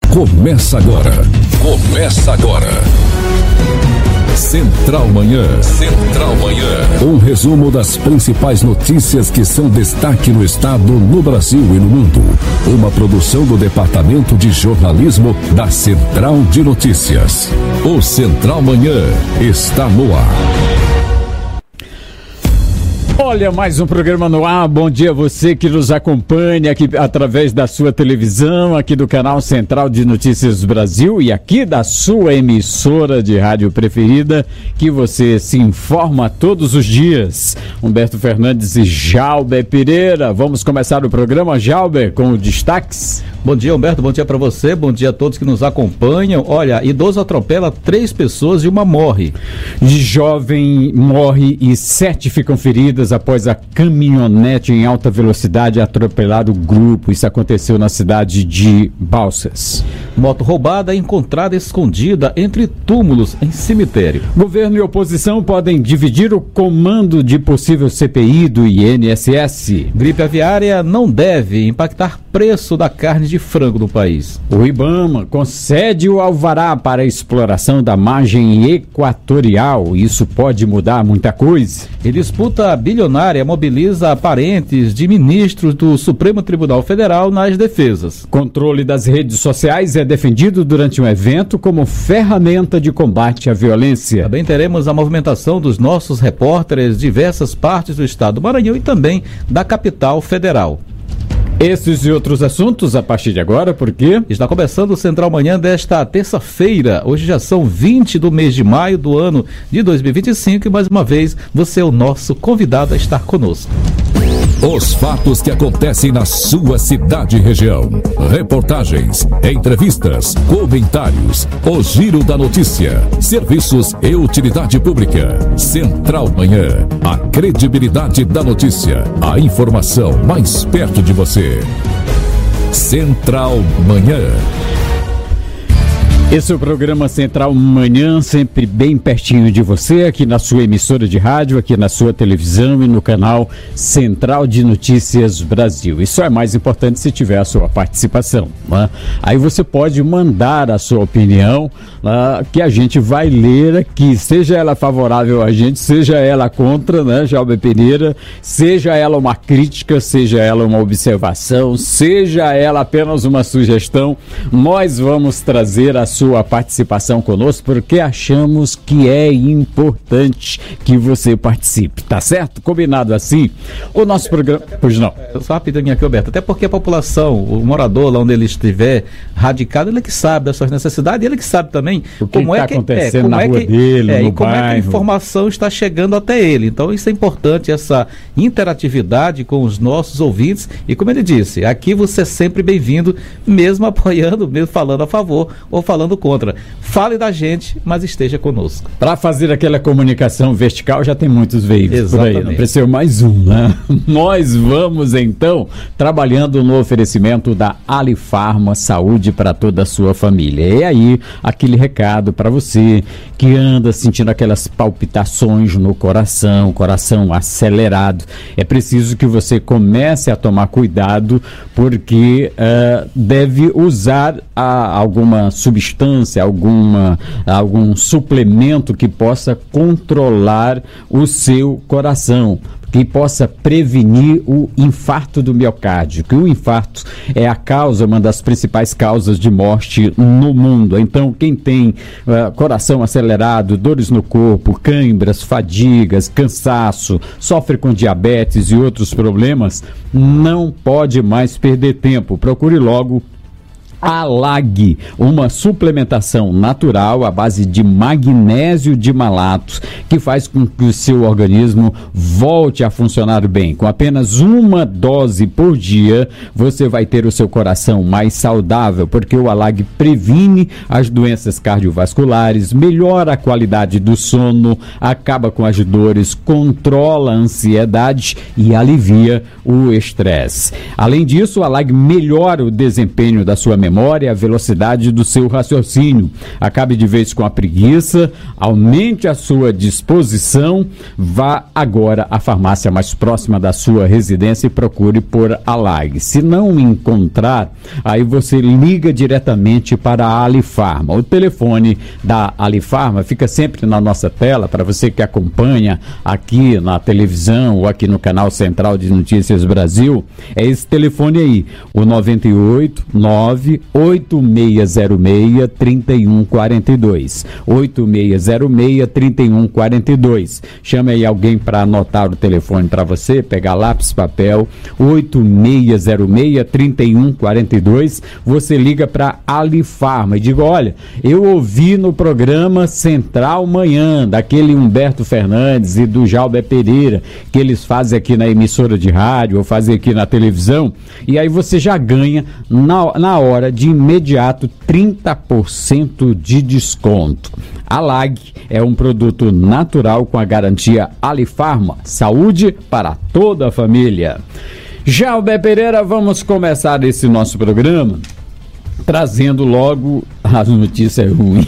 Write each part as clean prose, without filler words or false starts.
Começa agora. Central Manhã. Um resumo das principais notícias que são destaque no estado, no Brasil e no mundo. Uma produção do Departamento de Jornalismo da Central de Notícias. O Central Manhã está no ar. Olha, mais um programa no ar. Bom dia a você que nos acompanha aqui através da sua televisão, aqui do canal Central de Notícias Brasil e aqui da sua emissora de rádio preferida, que você se informa todos os dias. Humberto Fernandes e Jalber Pereira. Vamos começar o programa, Jalber, com os destaques. Bom dia, Humberto. Bom dia para você. Bom dia a todos que nos acompanham. Olha, idoso atropela 3 pessoas e uma morre. Jovem morre e 7 ficam feridas após a caminhonete em alta velocidade atropelar o grupo. Isso aconteceu na cidade de Balsas. Moto roubada encontrada escondida entre túmulos em cemitério. Governo e oposição podem dividir o comando de possível CPI do INSS. Gripe aviária não deve impactar preço da carne de frango no país. O IBAMA concede o alvará para a exploração da margem equatorial. Isso pode mudar muita coisa. E disputa bilionária mobiliza parentes de ministros do Supremo Tribunal Federal nas defesas. Controle das redes sociais é defendido durante um evento como ferramenta de combate à violência. Também teremos a movimentação dos nossos repórteres de diversas partes do estado do Maranhão e também da capital federal. Esses e outros assuntos a partir de agora, porque está começando o Central Manhã desta terça-feira. Hoje já são 20 do mês de maio do ano de 2025 e mais uma vez você é o nosso convidado a estar conosco. Os fatos que acontecem na sua cidade e região. Reportagens, entrevistas, comentários. O Giro da Notícia. Serviços e utilidade pública. Central Manhã. A credibilidade da notícia. A informação mais perto de você. Central Manhã. Esse é o programa Central Manhã, sempre bem pertinho de você, aqui na sua emissora de rádio, aqui na sua televisão e no canal Central de Notícias Brasil. Isso é mais importante se tiver a sua participação, né? Aí você pode mandar a sua opinião, que a gente vai ler aqui, seja ela favorável a gente, seja ela contra, né, Jalber Pereira, seja ela uma crítica, seja ela uma observação, seja ela apenas uma sugestão, nós vamos trazer a sua participação conosco, porque achamos que é importante que você participe, tá certo? Combinado assim? O nosso programa... Pois não. Só rapidinho aqui, Roberto, até porque a população, o morador lá onde ele estiver radicado, ele que sabe das suas necessidades, ele que sabe também como é que está acontecendo na rua dele, no como bairro. É que a informação está chegando até ele. Então isso é importante, essa interatividade com os nossos ouvintes, e como ele disse, aqui você é sempre bem-vindo, mesmo apoiando, mesmo falando a favor ou falando contra. Fale da gente, mas esteja conosco. Para fazer aquela comunicação vertical já tem muitos veículos. Exatamente. Por aí, não precisa mais um, né? Nós vamos então trabalhando no oferecimento da Alifarma, saúde para toda a sua família. E aí, aquele recado para você que anda sentindo aquelas palpitações no coração acelerado. É preciso que você comece a tomar cuidado, porque deve usar alguma substância, algum suplemento que possa controlar o seu coração, que possa prevenir o infarto do miocárdio, que o infarto é uma das principais causas de morte no mundo. Então, quem tem coração acelerado, dores no corpo, câimbras, fadigas, cansaço, sofre com diabetes e outros problemas, não pode mais perder tempo. Procure logo ALAG, uma suplementação natural à base de magnésio de malato, que faz com que o seu organismo volte a funcionar bem. Com apenas uma dose por dia, você vai ter o seu coração mais saudável, porque o ALAG previne as doenças cardiovasculares, melhora a qualidade do sono, acaba com as dores, controla a ansiedade e alivia o estresse. Além disso, o ALAG melhora o desempenho da sua memória memória e a velocidade do seu raciocínio. Acabe de vez com a preguiça, aumente a sua disposição, vá agora à farmácia mais próxima da sua residência e procure por Alag. Se não encontrar, aí você liga diretamente para a Alifarma. O telefone da Alifarma fica sempre na nossa tela, para você que acompanha aqui na televisão ou aqui no canal Central de Notícias Brasil, é esse telefone aí, o 989-8606-3142. 8606-3142. Chame aí alguém para anotar o telefone para você, pegar lápis, papel, 8606-3142. Você liga para Alifarma e diga: olha, eu ouvi no programa Central Manhã, daquele Humberto Fernandes e do Jalber Pereira, que eles fazem aqui na emissora de rádio ou fazem aqui na televisão, e aí você já ganha na hora, de imediato, 30% de desconto. Alag é um produto natural com a garantia Alifarma, saúde para toda a família. Jalber Pereira, vamos começar esse nosso programa trazendo logo as notícias ruins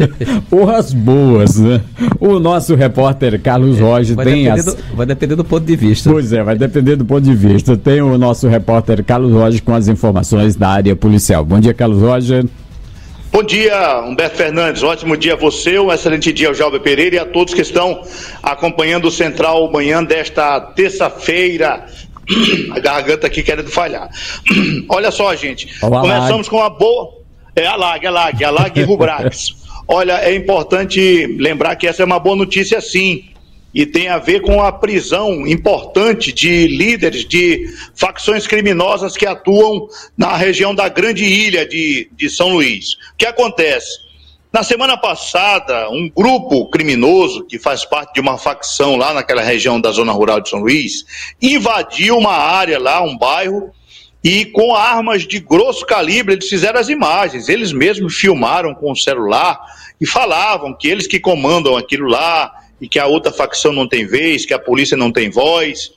ou as boas, né? O nosso repórter Carlos Roger vai depender do ponto de vista. Pois é, vai depender do ponto de vista. Tem o nosso repórter Carlos Roger com as informações da área policial. Bom dia, Carlos Roger. Bom dia, Humberto Fernandes. Ótimo dia a você, um excelente dia ao Jalber Pereira e a todos que estão acompanhando o Central Manhã desta terça-feira. A garganta aqui querendo falhar. Olha só, gente. Começamos com uma boa... Alag e Rubrax. Olha, é importante lembrar que essa é uma boa notícia, sim. E tem a ver com a prisão importante de líderes de facções criminosas que atuam na região da Grande Ilha de São Luís. O que acontece? Na semana passada, um grupo criminoso que faz parte de uma facção lá naquela região da zona rural de São Luís invadiu uma área lá, um bairro, e com armas de grosso calibre eles fizeram as imagens. Eles mesmos filmaram com o celular e falavam que eles que comandam aquilo lá e que a outra facção não tem vez, que a polícia não tem voz.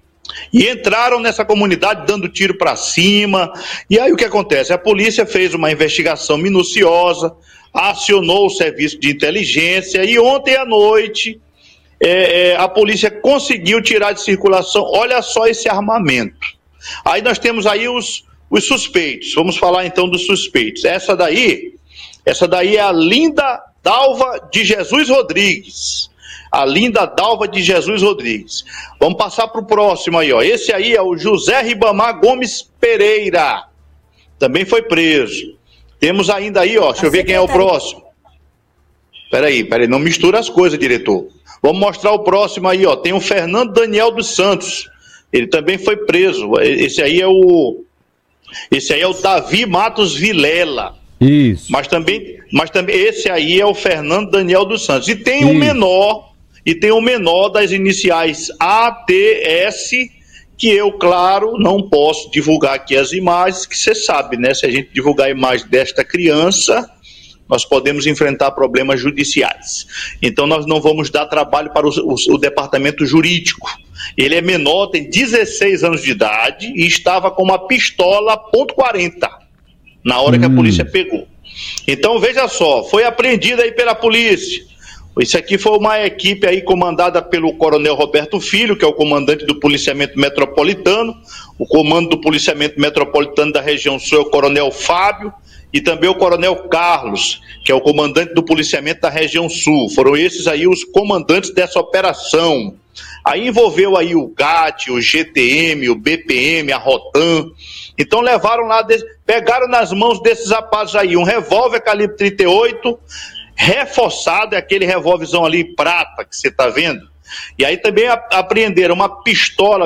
E entraram nessa comunidade dando tiro para cima. E aí o que acontece? A polícia fez uma investigação minuciosa, acionou o serviço de inteligência e ontem à noite a polícia conseguiu tirar de circulação, olha só esse armamento. Aí nós temos aí os suspeitos. Vamos falar então dos suspeitos. Essa daí é a Linda Dalva de Jesus Rodrigues. A Linda Dalva de Jesus Rodrigues. Vamos passar para o próximo aí, ó. Esse aí é o José Ribamar Gomes Pereira. Também foi preso. Temos ainda aí, ó, deixa eu ver quem é o próximo. Peraí, não mistura as coisas, diretor. Vamos mostrar o próximo aí, ó. Tem o Fernando Daniel dos Santos. Ele também foi preso. Esse aí é o Davi Matos Vilela. Isso. Mas também esse aí é o Fernando Daniel dos Santos. E tem um menor, das iniciais ATS, que eu, claro, não posso divulgar aqui as imagens, que você sabe, né? Se a gente divulgar a imagem desta criança, nós podemos enfrentar problemas judiciais. Então nós não vamos dar trabalho para o departamento jurídico. Ele é menor, tem 16 anos de idade e estava com uma pistola .40 na hora que a polícia pegou. Então veja só, foi apreendida aí pela polícia. Isso aqui foi uma equipe aí comandada pelo Coronel Roberto Filho, que é o comandante do policiamento metropolitano. O comando do policiamento metropolitano da região sul é o Coronel Fábio e também o Coronel Carlos, que é o comandante do policiamento da região sul. Foram esses aí os comandantes dessa operação. Aí envolveu aí o GAT, o GTM, o BPM, a Rotan. Então levaram lá, pegaram nas mãos desses rapazes aí um revólver calibre 38, reforçado, é aquele revólverzão ali prata que você está vendo. E aí também apreenderam uma pistola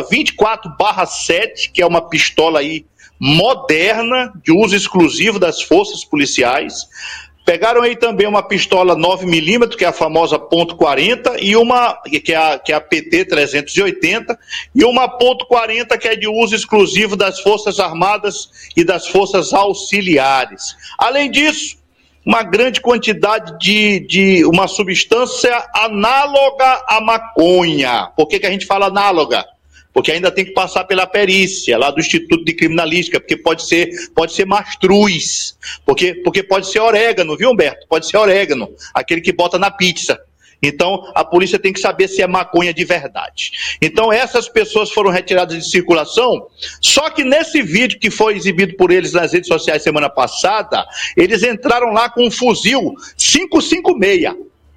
24/7, que é uma pistola aí moderna, de uso exclusivo das forças policiais. Pegaram aí também uma pistola 9mm, que é a famosa .40, e uma, que é a PT 380, e uma .40, que é de uso exclusivo das Forças Armadas e das Forças Auxiliares. Além disso, uma grande quantidade de uma substância análoga à maconha. Por que a gente fala análoga? porque ainda tem que passar pela perícia lá do Instituto de Criminalística, porque pode ser mastruz, porque pode ser orégano, viu, Humberto? Pode ser orégano, aquele que bota na pizza. Então, a polícia tem que saber se é maconha de verdade. Então, essas pessoas foram retiradas de circulação, só que nesse vídeo que foi exibido por eles nas redes sociais semana passada, eles entraram lá com um fuzil 556.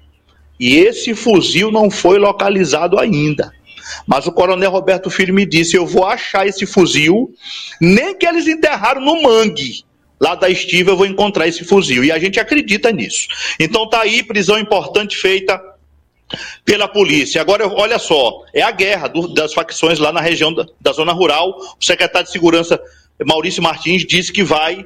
E esse fuzil não foi localizado ainda. Mas o coronel Roberto Filho me disse, eu vou achar esse fuzil, nem que eles enterraram no mangue. Lá da estiva eu vou encontrar esse fuzil. E a gente acredita nisso. Então tá aí, prisão importante feita pela polícia. Agora, olha só, é a guerra das facções lá na região da zona rural. O secretário de Segurança, Maurício Martins, disse que vai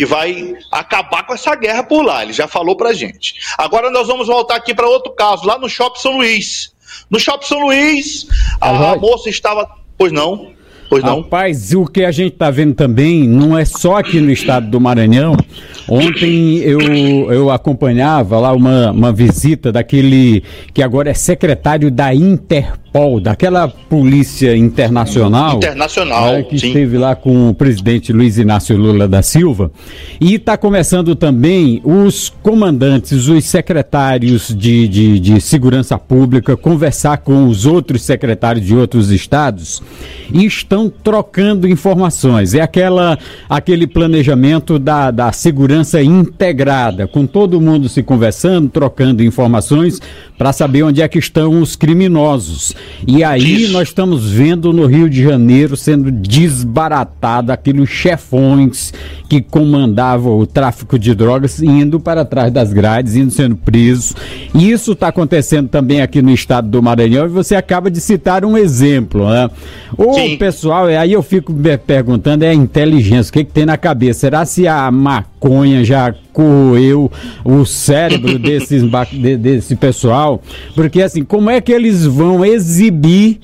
acabar com essa guerra por lá. Ele já falou pra gente. Agora nós vamos voltar aqui para outro caso, lá no Shopping São Luís. No Shopping São Luís, a moça estava... Pois não? Rapaz, o que a gente está vendo também não é só aqui no estado do Maranhão. Ontem eu acompanhava lá uma visita daquele que agora é secretário da Interpol, daquela polícia internacional. Que sim. Esteve lá com o presidente Luiz Inácio Lula da Silva. E está começando também os comandantes, os secretários de segurança pública, conversar com os outros secretários de outros estados e estão trocando informações. É aquele planejamento da segurança integrada, com todo mundo se conversando, trocando informações para saber onde é que estão os criminosos. E aí nós estamos vendo no Rio de Janeiro sendo desbaratado aqueles chefões que comandavam o tráfico de drogas indo para trás das grades, indo sendo presos. E isso está acontecendo também aqui no estado do Maranhão e você acaba de citar um exemplo, né? O pessoal, aí eu fico me perguntando, é a inteligência, o que tem na cabeça? Será se a maconha já corroeu o cérebro desse pessoal? Porque assim, como é que eles vão exibir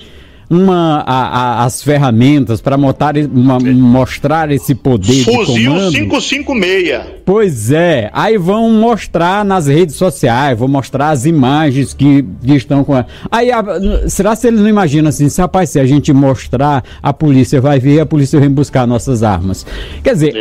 as ferramentas para mostrar esse poder de comando? Fuzil 556. Pois é, aí vão mostrar nas redes sociais, vão mostrar as imagens que estão com aí será se eles não imaginam assim, rapaz, se a gente mostrar, a polícia vai ver, a polícia vem buscar nossas armas. Quer dizer,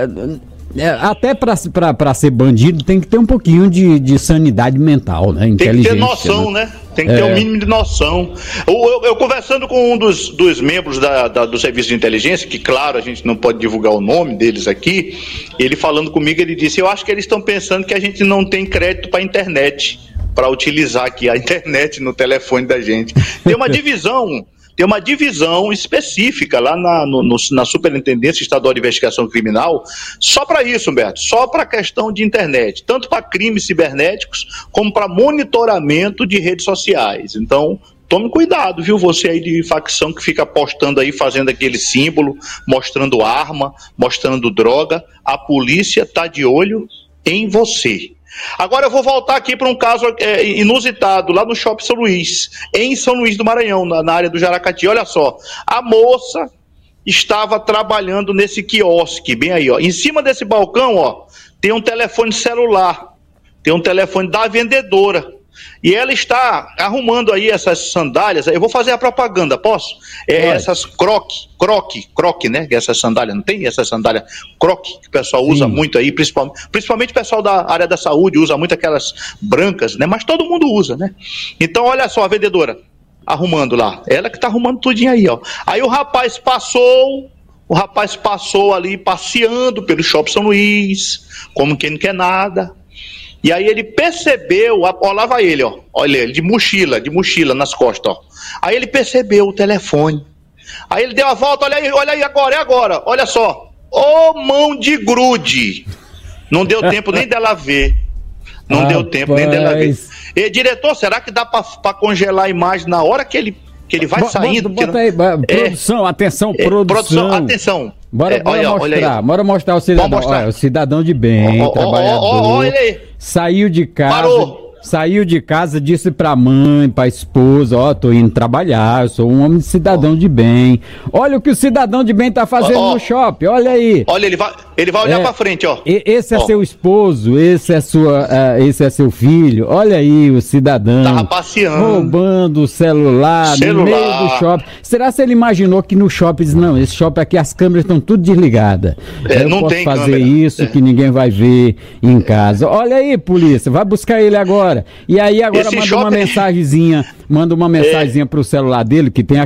até para ser bandido tem que ter um pouquinho de sanidade mental, né? Inteligência. Tem que ter noção, né? Tem que ter um mínimo de noção. Eu conversando com um dos membros do Serviço de Inteligência, que claro, a gente não pode divulgar o nome deles aqui, ele falando comigo, ele disse, eu acho que eles estão pensando que a gente não tem crédito para a internet, para utilizar aqui a internet no telefone da gente. Tem uma divisão específica lá na Superintendência Estadual de Investigação Criminal, só para isso, Humberto, só para a questão de internet, tanto para crimes cibernéticos, como para monitoramento de redes sociais. Então, tome cuidado, viu, você aí de facção que fica postando aí, fazendo aquele símbolo, mostrando arma, mostrando droga, a polícia está de olho em você. Agora eu vou voltar aqui para um caso inusitado, lá no Shopping São Luís, em São Luís do Maranhão, na área do Jaracati. Olha só, a moça estava trabalhando nesse quiosque, bem aí, ó. Em cima desse balcão, ó, tem um telefone celular, tem um telefone da vendedora. E ela está arrumando aí essas sandálias. Eu vou fazer a propaganda, posso? Essas croque, né? Essas sandálias, não tem? Essas sandálias croque que o pessoal usa muito aí, principalmente o pessoal da área da saúde usa muito aquelas brancas, né? Mas todo mundo usa, né? Então, olha só, a vendedora arrumando lá. Ela que está arrumando tudinho aí, ó. Aí o rapaz passou ali passeando pelo Shopping São Luís, como quem não quer nada. E aí ele percebeu, ó, lá vai ele, ó, olha ele, de mochila nas costas, ó. Aí ele percebeu o telefone. Aí ele deu a volta, olha aí agora, olha só. Ô, mão de grude. Não deu tempo nem dela ver. E, diretor, será que dá pra congelar a imagem na hora que ele vai saindo? Bota aí, produção, atenção, produção. Atenção. Bora mostrar o cidadão. Olha, o cidadão de bem, trabalhador. Olha aí. Saiu de casa. Saiu de casa, disse pra mãe, pra esposa, tô indo trabalhar, eu sou um homem cidadão de bem. Olha o que o cidadão de bem tá fazendo no shopping, olha aí. Olha, ele vai olhar pra frente, ó. Esse é seu esposo, esse é seu filho, olha aí o cidadão. Tava passeando. Roubando o celular no meio do shopping. Será que ele imaginou que no shopping, não, esse shopping aqui as câmeras estão tudo desligadas. Eu não posso tem fazer câmera. isso que ninguém vai ver em casa. Olha aí, polícia, vai buscar ele agora. E aí agora manda uma mensagenzinha pro celular dele, que tem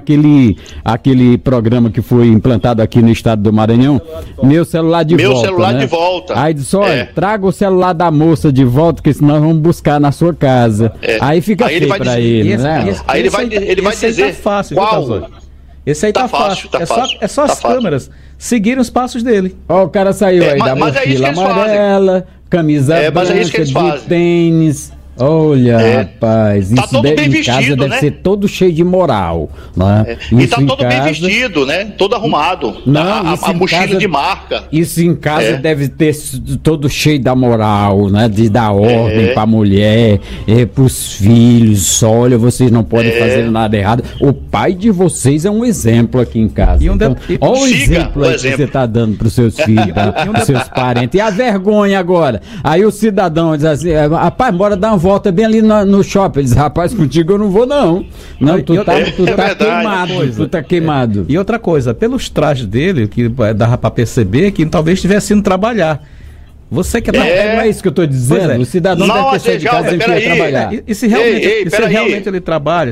aquele programa que foi implantado aqui no estado do Maranhão. Meu celular de volta. Aí diz, olha, traga o celular da moça de volta, que senão vamos buscar na sua casa. Aí fica feio pra ele, né? Aí ele vai dizer tá fácil, qual? Esse aí tá fácil. É só as câmeras seguirem os passos dele. Ó, o cara saiu aí da mochila amarela, camisa branca, de tênis. Olha, rapaz, tá isso todo bem em vestido, casa deve né? ser todo cheio de moral, né? E tá todo bem vestido, né? Todo arrumado. Não, a mochila de marca. Isso em casa deve ter todo cheio da moral, né? De dar ordem pra mulher, pros filhos. Olha, vocês não podem fazer nada errado. O pai de vocês é um exemplo aqui em casa. Olha o exemplo aí que você tá dando pros seus filhos, pros seus parentes. E a vergonha agora. Aí o cidadão diz assim, rapaz, bora dar uma volta bem ali no shopping. Ele diz, rapaz, contigo eu não vou não. Não, tu tá queimado, tu tá queimado. E outra coisa, pelos trajes dele, que dava pra perceber que talvez estivesse indo trabalhar. Você que não é isso que eu tô dizendo. O cidadão deve ter saído de casa e quer trabalhar. E se realmente ele trabalha?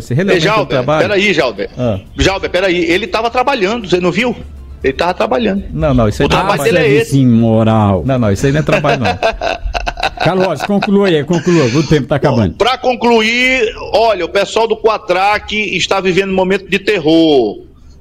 Peraí, Jalber. Jalber, peraí. Ele tava trabalhando, você não viu? Ele tava trabalhando. Não, isso aí o trabalho dele é esse. Imoral. Não, isso aí não é trabalho, não. Carlos, conclua, o tempo tá acabando. Para concluir, olha, o pessoal do Quatraque está vivendo um momento de terror.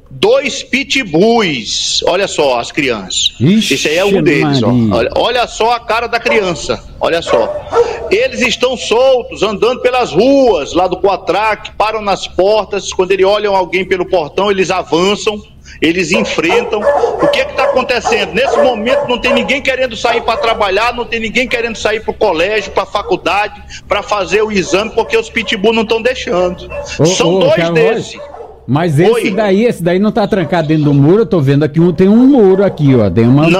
2 pitbulls, olha só as crianças. Esse aí é um deles, ó. Olha só a cara da criança, olha só. Eles estão soltos, andando pelas ruas lá do Quatraque, param nas portas, quando eles olham alguém pelo portão, eles avançam. Eles enfrentam. O que está acontecendo? Nesse momento não tem ninguém querendo sair para trabalhar, não tem ninguém querendo sair para o colégio, para a faculdade, para fazer o exame, porque os pitbull não estão deixando. São 2 desses. Mas esse daí não tá trancado dentro do muro. Eu tô vendo aqui, tem um muro aqui, ó. Tem uma...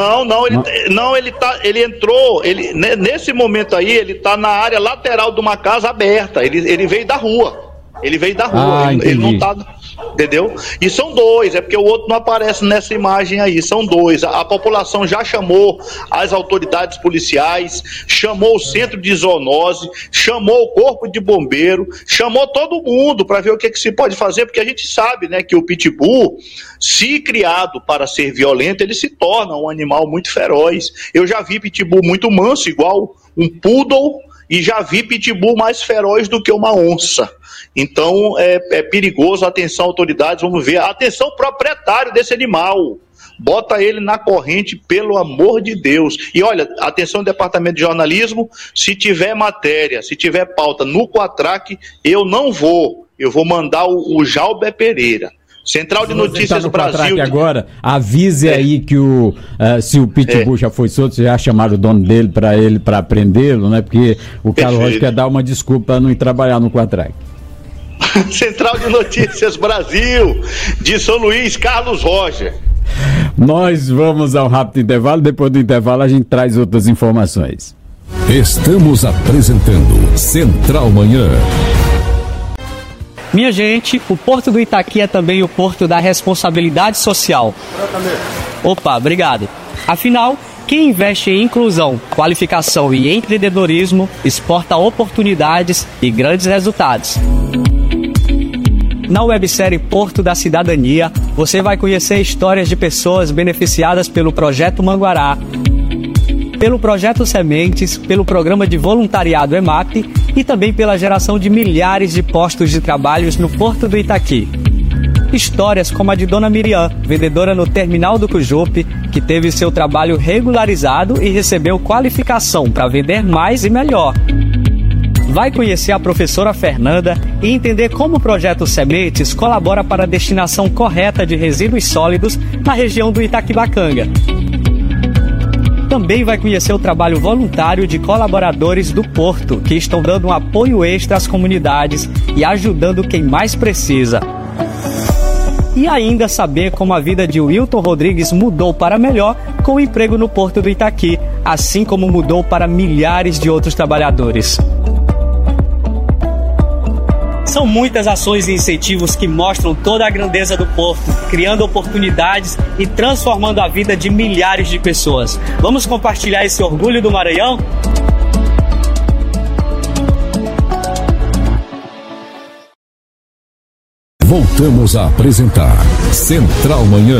Ele entrou, nesse momento aí, ele tá na área lateral de uma casa aberta. Ele veio da rua. Ele não tá... Entendeu? E são 2, é porque o outro não aparece nessa imagem aí, são 2. A população já chamou as autoridades policiais, chamou o centro de zoonose, chamou o corpo de bombeiro, chamou todo mundo para ver o que se pode fazer, porque a gente sabe, né, que o pitbull, se criado para ser violento, ele se torna um animal muito feroz. Eu já vi pitbull muito manso, igual um poodle, e já vi pitbull mais feroz do que uma onça. Então é perigoso. Atenção, autoridades, vamos ver. Atenção, proprietário desse animal, bota ele na corrente, pelo amor de Deus. E olha, atenção, departamento de jornalismo, se tiver matéria, se tiver pauta no Quatraque, eu vou mandar o Jalber Pereira. Central de Notícias do Brasil. Agora, avise aí que se o pitbull já foi solto, já chamaram o dono dele para prendê-lo, né? Porque o Carlos Rocha quer dar uma desculpa para não ir trabalhar no Quatraque. Central de Notícias Brasil, de São Luís, Carlos Rocha. Nós vamos ao rápido intervalo. Depois do intervalo a gente traz outras informações. Estamos apresentando Central Manhã. Minha gente, o Porto do Itaqui é também o Porto da Responsabilidade Social. Opa, obrigado. Afinal, quem investe em inclusão, qualificação e empreendedorismo exporta oportunidades e grandes resultados. Na websérie Porto da Cidadania, você vai conhecer histórias de pessoas beneficiadas pelo Projeto Manguará, pelo Projeto Sementes, pelo Programa de Voluntariado EMAP e também pela geração de milhares de postos de trabalho no Porto do Itaqui. Histórias como a de Dona Miriam, vendedora no terminal do Cujupe, que teve seu trabalho regularizado e recebeu qualificação para vender mais e melhor. Vai conhecer a professora Fernanda e entender como o Projeto Sementes colabora para a destinação correta de resíduos sólidos na região do Itaquibacanga. também vai conhecer o trabalho voluntário de colaboradores do Porto, que estão dando um apoio extra às comunidades e ajudando quem mais precisa. E ainda saber como a vida de Wilton Rodrigues mudou para melhor com o emprego no Porto do Itaqui, assim como mudou para milhares de outros trabalhadores. São muitas ações e incentivos que mostram toda a grandeza do Porto, criando oportunidades e transformando a vida de milhares de pessoas. Vamos compartilhar esse orgulho do Maranhão? Voltamos a apresentar Central Manhã.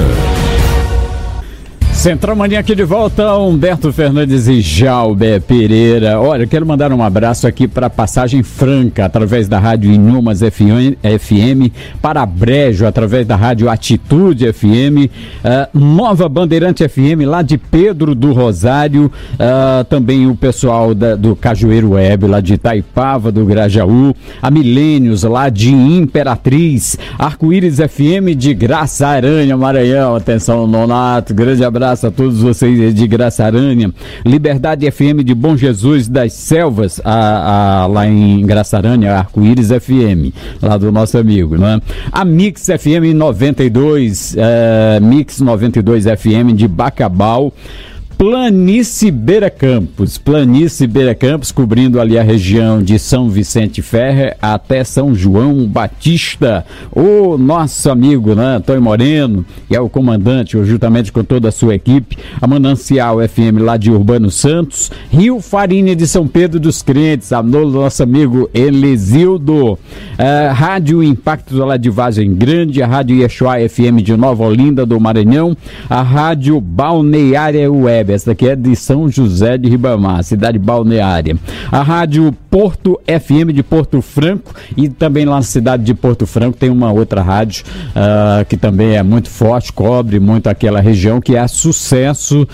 Central Manhã aqui de volta, Humberto Fernandes e Jalber Pereira. Olha, eu quero mandar um abraço aqui para Passagem Franca, através da rádio Inhumas FM, para Brejo, através da rádio Atitude FM, Nova Bandeirante FM, lá de Pedro do Rosário, também o pessoal do Cajueiro Web, lá de Itaipava, do Grajaú, a Milênios, lá de Imperatriz, Arco-Íris FM de Graça Aranha, Maranhão. Atenção, Nonato, grande abraço a todos vocês de Graça Aranha. Liberdade FM de Bom Jesus das Selvas, lá em Graça Aranha, Arco-Íris FM, lá do nosso amigo, né? A Mix FM 92, Mix 92 FM de Bacabal. Planície Beira Campos, cobrindo ali a região de São Vicente Ferrer até São João Batista. O nosso amigo, né, Antônio Moreno, que é o comandante, juntamente com toda a sua equipe. A Manancial FM lá de Urbano Santos. Rio Farinha de São Pedro dos Crentes, a nosso amigo Elisildo. Rádio Impacto lá de Vargem Grande, a Rádio Yeshua FM de Nova Olinda do Maranhão, a Rádio Balneária Web, essa daqui é de São José de Ribamar, cidade balneária. A Rádio Porto FM de Porto Franco, e também lá na cidade de Porto Franco tem uma outra rádio que também é muito forte, cobre muito aquela região, que é a Sucesso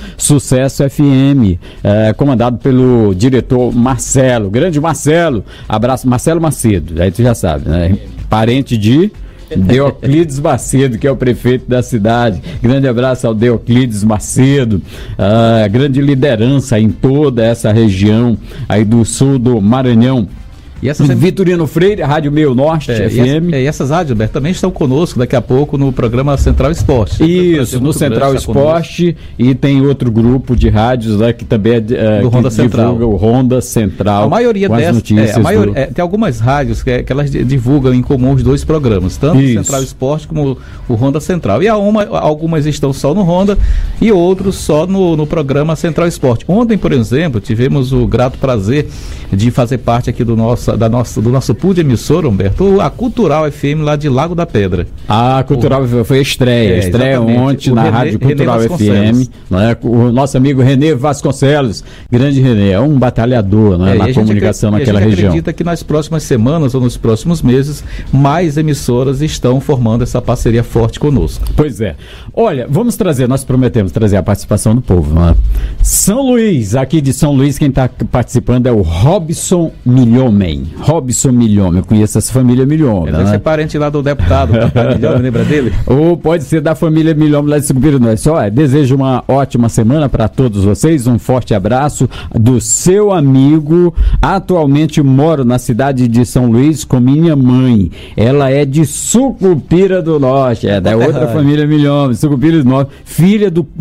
FM, comandado pelo diretor Marcelo, grande Marcelo. Abraço, Marcelo Macedo, aí tu já sabe, né? Parente de Deoclides Macedo, que é o prefeito da cidade. Grande abraço ao Deoclides Macedo, grande liderança em toda essa região aí do sul do Maranhão. E essas Vitorino Freire, Rádio Meio Norte FM. E essas rádios, Alberto, também estão conosco daqui a pouco no programa Central Esporte. Isso, no Central Esporte, e tem outro grupo de rádios lá que também é do Ronda Central. O Ronda Central. A maioria dessas, tem algumas rádios que elas divulgam em comum os dois programas, tanto o Central Esporte como o Ronda Central. E algumas estão só no Ronda e outros só no programa Central Esporte. Ontem, por exemplo, tivemos o grato prazer de fazer parte aqui do nosso pool de emissora, Humberto, a Cultural FM lá de Lago da Pedra. A Cultural foi a estreia ontem na Rádio Cultural FM, né? O nosso amigo Renê Vasconcelos, grande Renê, é um batalhador, né, na comunicação naquela região. A gente acredita que nas próximas semanas ou nos próximos meses, mais emissoras estão formando essa parceria forte conosco. Pois é. Olha, nós prometemos trazer a participação do povo, né? São Luís, aqui de São Luís, quem está participando é o Robson Milhomem. Eu conheço essa família Milhomem. Deve ser parente lá do deputado, Milhomem, lembra dele? Ou pode ser da família Milhomem lá de Sucupira do Norte. Desejo uma ótima semana para todos vocês, um forte abraço do seu amigo. Atualmente moro na cidade de São Luís com minha mãe. Ela é de Sucupira do Norte, da outra família Milhomem, Sucupira do Norte, filha do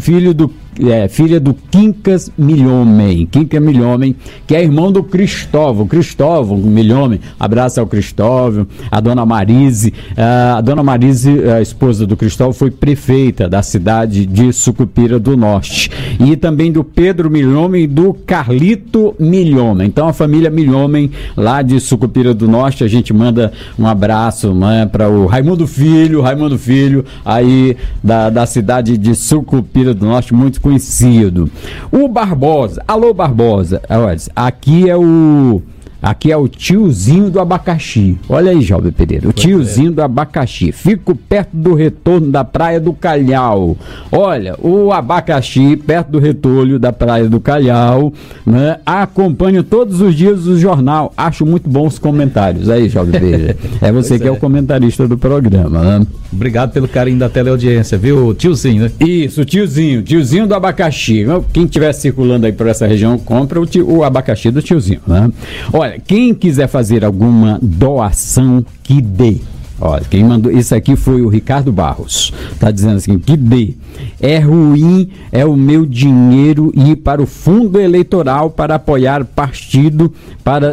Quincas Milhomem, que é irmão do Cristóvão Milhomem. Abraço ao Cristóvão, a dona Marise. A dona Marise, a esposa do Cristóvão, foi prefeita da cidade de Sucupira do Norte. E também do Pedro Milhomem e do Carlito Milhomem. Então a família Milhomem lá de Sucupira do Norte, a gente manda um abraço, né, para o Raimundo Filho aí da cidade de Sucupira do Norte, muito conhecido. O Barbosa, alô Barbosa, olha, aqui é o Aqui é o tiozinho do abacaxi. Olha aí, Jovem Pereira, o tiozinho do abacaxi. Fico perto do retorno da Praia do Calhau. Olha, o abacaxi perto do retorno da Praia do Calhau, né? Acompanho todos os dias o jornal. Acho muito bons os comentários. Aí, Jovem Pereira. É você que é o comentarista do programa, né? Obrigado pelo carinho da teleaudiência, viu, tiozinho, né? Isso, tiozinho do abacaxi. Quem estiver circulando aí por essa região, compra o abacaxi do tiozinho, né? Olha, quem quiser fazer alguma doação, que dê. Olha, quem mandou isso aqui foi o Ricardo Barros. Tá dizendo assim, que dê. É ruim, é o meu dinheiro ir para o fundo eleitoral para apoiar partido para,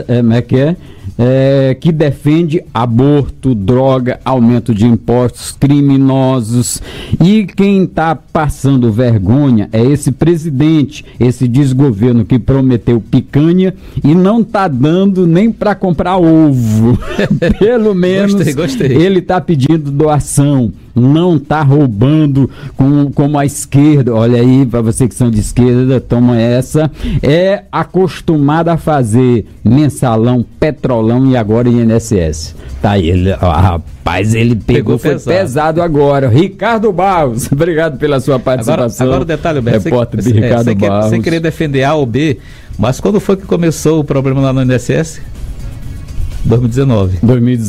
que defende aborto, droga, aumento de impostos, criminosos. E quem está passando vergonha é esse presidente, esse desgoverno que prometeu picanha e não está dando nem para comprar ovo. Pelo menos gostei. Ele está pedindo doação. Não está roubando como a esquerda. Olha aí, para você que são de esquerda, toma essa. É acostumado a fazer mensalão, petrolão e agora INSS. Tá aí, rapaz, ele pegou foi pesado agora. Ricardo Barros, obrigado pela sua participação. Agora o detalhe, Beto, repórter de Ricardo Barros. Sem querer defender A ou B, mas quando foi que começou o problema lá no INSS? 2019.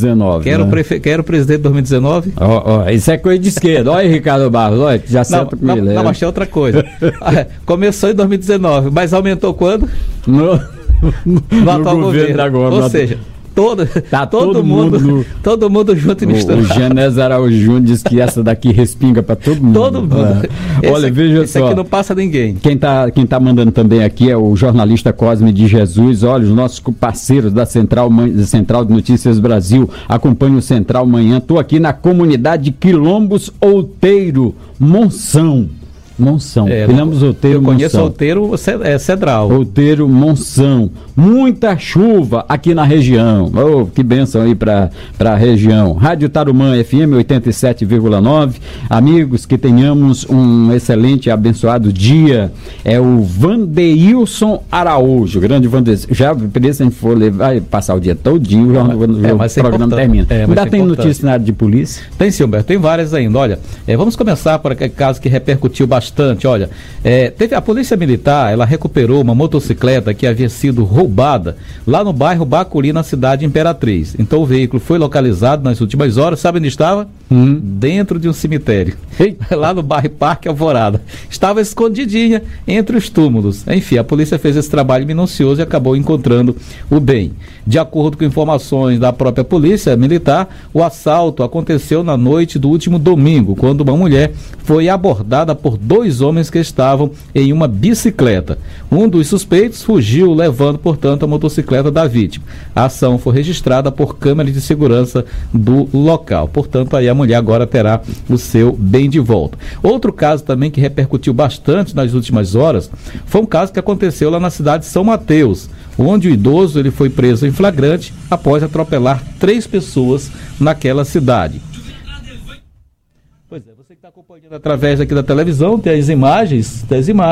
Quem era o presidente de 2019? Isso é coisa de esquerda. Olha aí, Ricardo Barros, olha, já senta com ele. Não, mas é outra coisa. Começou em 2019, mas aumentou quando? No atual governo. Agora, ou seja, todo mundo junto e misturado. O Genésio Araújo Júnior diz que essa daqui respinga para todo mundo. Todo mundo. Olha, veja esse só. aqui não passa ninguém. Quem tá mandando também aqui é o jornalista Cosme de Jesus. Olha, os nossos parceiros da Central de Notícias Brasil. Acompanho o Central Manhã. Estou aqui na comunidade Quilombos Outeiro, Monção. Quilombos Outeiro, eu conheço Outeiro Cedral. Outeiro, Monção. Muita chuva aqui na região. Oh, que bênção aí para a região. Rádio Tarumã FM 87,9. Amigos, que tenhamos um excelente e abençoado dia. É o Vandeilson Araújo, grande Vandeilson. Já, se a gente for vai passar o dia todinho, o programa termina. Ainda tem notícia na área de polícia? Tem sim, Humberto, tem várias ainda. Olha, vamos começar por aquele caso que repercutiu bastante. Olha, teve a Polícia Militar, ela recuperou uma motocicleta que havia sido roubada lá no bairro Bacuri, na cidade Imperatriz. Então o veículo foi localizado nas últimas horas, sabe onde estava? Dentro de um cemitério, lá no bairro Parque Alvorada. Estava escondidinha entre os túmulos. Enfim, a polícia fez esse trabalho minucioso e acabou encontrando o bem. De acordo com informações da própria Polícia Militar, o assalto aconteceu na noite do último domingo, quando uma mulher foi abordada por 2 homens que estavam em uma bicicleta. Um dos suspeitos fugiu, levando, portanto, a motocicleta da vítima. A ação foi registrada por câmera de segurança do local. Portanto, aí a mulher agora terá o seu bem de volta. Outro caso também que repercutiu bastante nas últimas horas foi um caso que aconteceu lá na cidade de São Mateus, onde o idoso ele foi preso em flagrante após atropelar 3 pessoas naquela cidade. Pois é, você que está acompanhando através aqui da televisão, tem as imagens.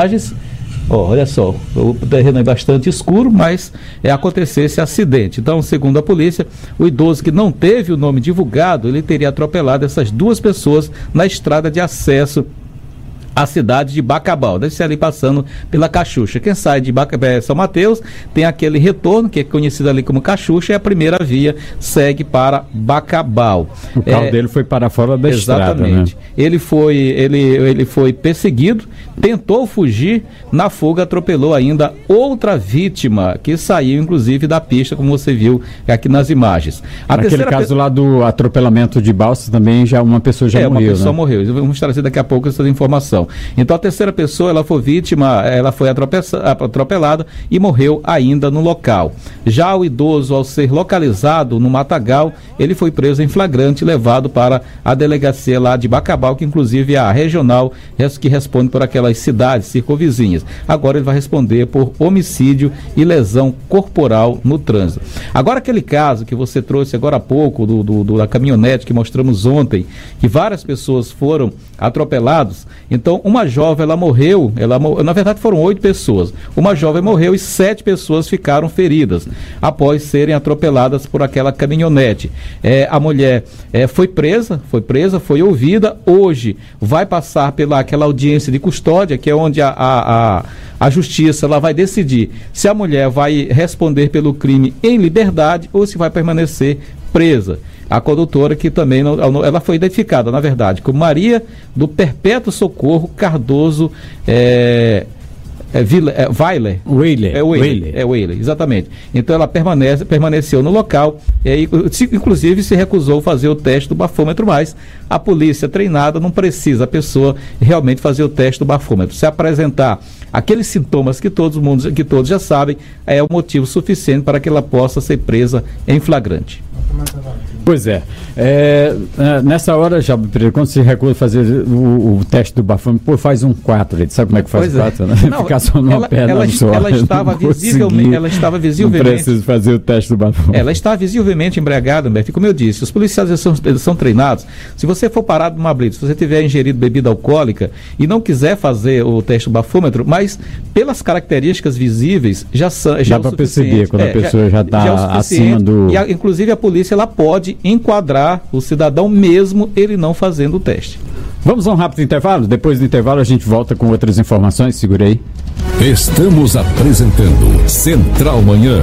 Olha só, o terreno é bastante escuro, mas aconteceu esse acidente. Então, segundo a polícia, o idoso que não teve o nome divulgado, ele teria atropelado essas 2 pessoas na estrada de acesso a cidade de Bacabal, deve ser ali passando pela Cachucha. Quem sai de São Mateus tem aquele retorno, que é conhecido ali como Cachucha, e a primeira via segue para Bacabal. O carro dele foi para fora da estrada, né? Ele foi perseguido, tentou fugir, na fuga atropelou ainda outra vítima, que saiu inclusive da pista, como você viu aqui nas imagens. Aquele caso lá do atropelamento de Balsas também, uma pessoa já morreu. Uma pessoa morreu. Vamos trazer daqui a pouco essa informação. Então a terceira pessoa, ela foi vítima, ela foi atropelada e morreu ainda no local. Já o idoso, ao ser localizado no Matagal, ele foi preso em flagrante e levado para a delegacia lá de Bacabal, que inclusive é a regional que responde por aquelas cidades circunvizinhas. Agora ele vai responder por homicídio e lesão corporal no trânsito. Agora aquele caso que você trouxe agora há pouco, da caminhonete que mostramos ontem, que várias pessoas foram atropeladas, então Então, uma jovem, ela morreu, na verdade foram 8 pessoas. Uma jovem morreu e 7 pessoas ficaram feridas após serem atropeladas por aquela caminhonete. A mulher foi presa, foi ouvida. Hoje vai passar aquela audiência de custódia, que é onde a justiça ela vai decidir se a mulher vai responder pelo crime em liberdade ou se vai permanecer presa. A condutora, que também ela foi identificada, na verdade, como Maria do Perpétuo Socorro Cardoso Weiler, exatamente. Então ela permaneceu no local e inclusive se recusou fazer o teste do bafômetro, mas a polícia treinada não precisa a pessoa realmente fazer o teste do bafômetro. Se apresentar aqueles sintomas que todos já sabem, é o motivo suficiente para que ela possa ser presa em flagrante. Pois nessa hora, já, quando se recusa fazer o teste do bafômetro, faz um 4, ele sabe como é que faz 4, né? Não, ficar só numa perna só. Ela estava visivelmente... Não precisa fazer o teste do bafômetro. Ela está visivelmente embriagada, Humberto, como eu disse, os policiais eles são treinados. Se você for parado numa blitz, se você tiver ingerido bebida alcoólica e não quiser fazer o teste do bafômetro, mas pelas características visíveis, dá para perceber quando a pessoa já está acima do... E inclusive a polícia ela pode enquadrar o cidadão mesmo ele não fazendo o teste. Vamos a um rápido intervalo? Depois do intervalo a gente volta com outras informações. Segura aí. Estamos apresentando Central Manhã.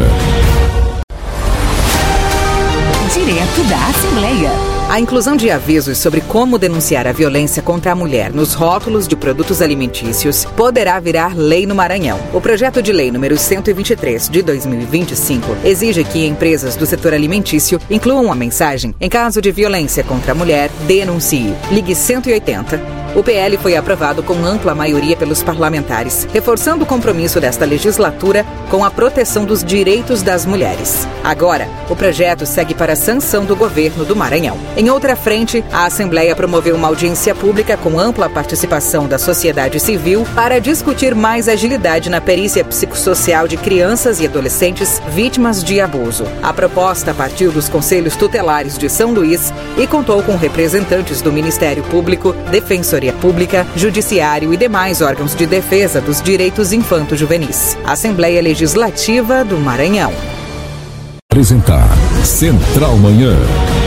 Direto da Assembleia. A inclusão de avisos sobre como denunciar a violência contra a mulher nos rótulos de produtos alimentícios poderá virar lei no Maranhão. O projeto de lei número 123 de 2025 exige que empresas do setor alimentício incluam a mensagem: em caso de violência contra a mulher, denuncie. Ligue 180. O PL foi aprovado com ampla maioria pelos parlamentares, reforçando o compromisso desta legislatura com a proteção dos direitos das mulheres. Agora, o projeto segue para a sanção do governo do Maranhão. Em outra frente, a Assembleia promoveu uma audiência pública com ampla participação da sociedade civil para discutir mais agilidade na perícia psicossocial de crianças e adolescentes vítimas de abuso. A proposta partiu dos Conselhos Tutelares de São Luís e contou com representantes do Ministério Público, Defensoria Pública, Judiciário e demais órgãos de defesa dos direitos infanto-juvenis. Assembleia Legislativa do Maranhão. Apresentar Central Manhã.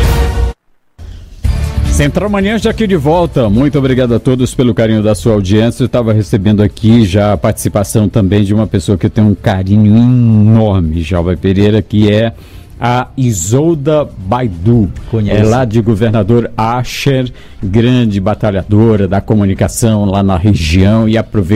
Central Manhã já aqui de volta. Muito obrigado a todos pelo carinho da sua audiência. Eu estava recebendo aqui já a participação também de uma pessoa que eu tenho um carinho enorme, Jalva Pereira, que é a Isolda Baidu. Conhece. É lá de Governador Asher, grande batalhadora da comunicação lá na região, e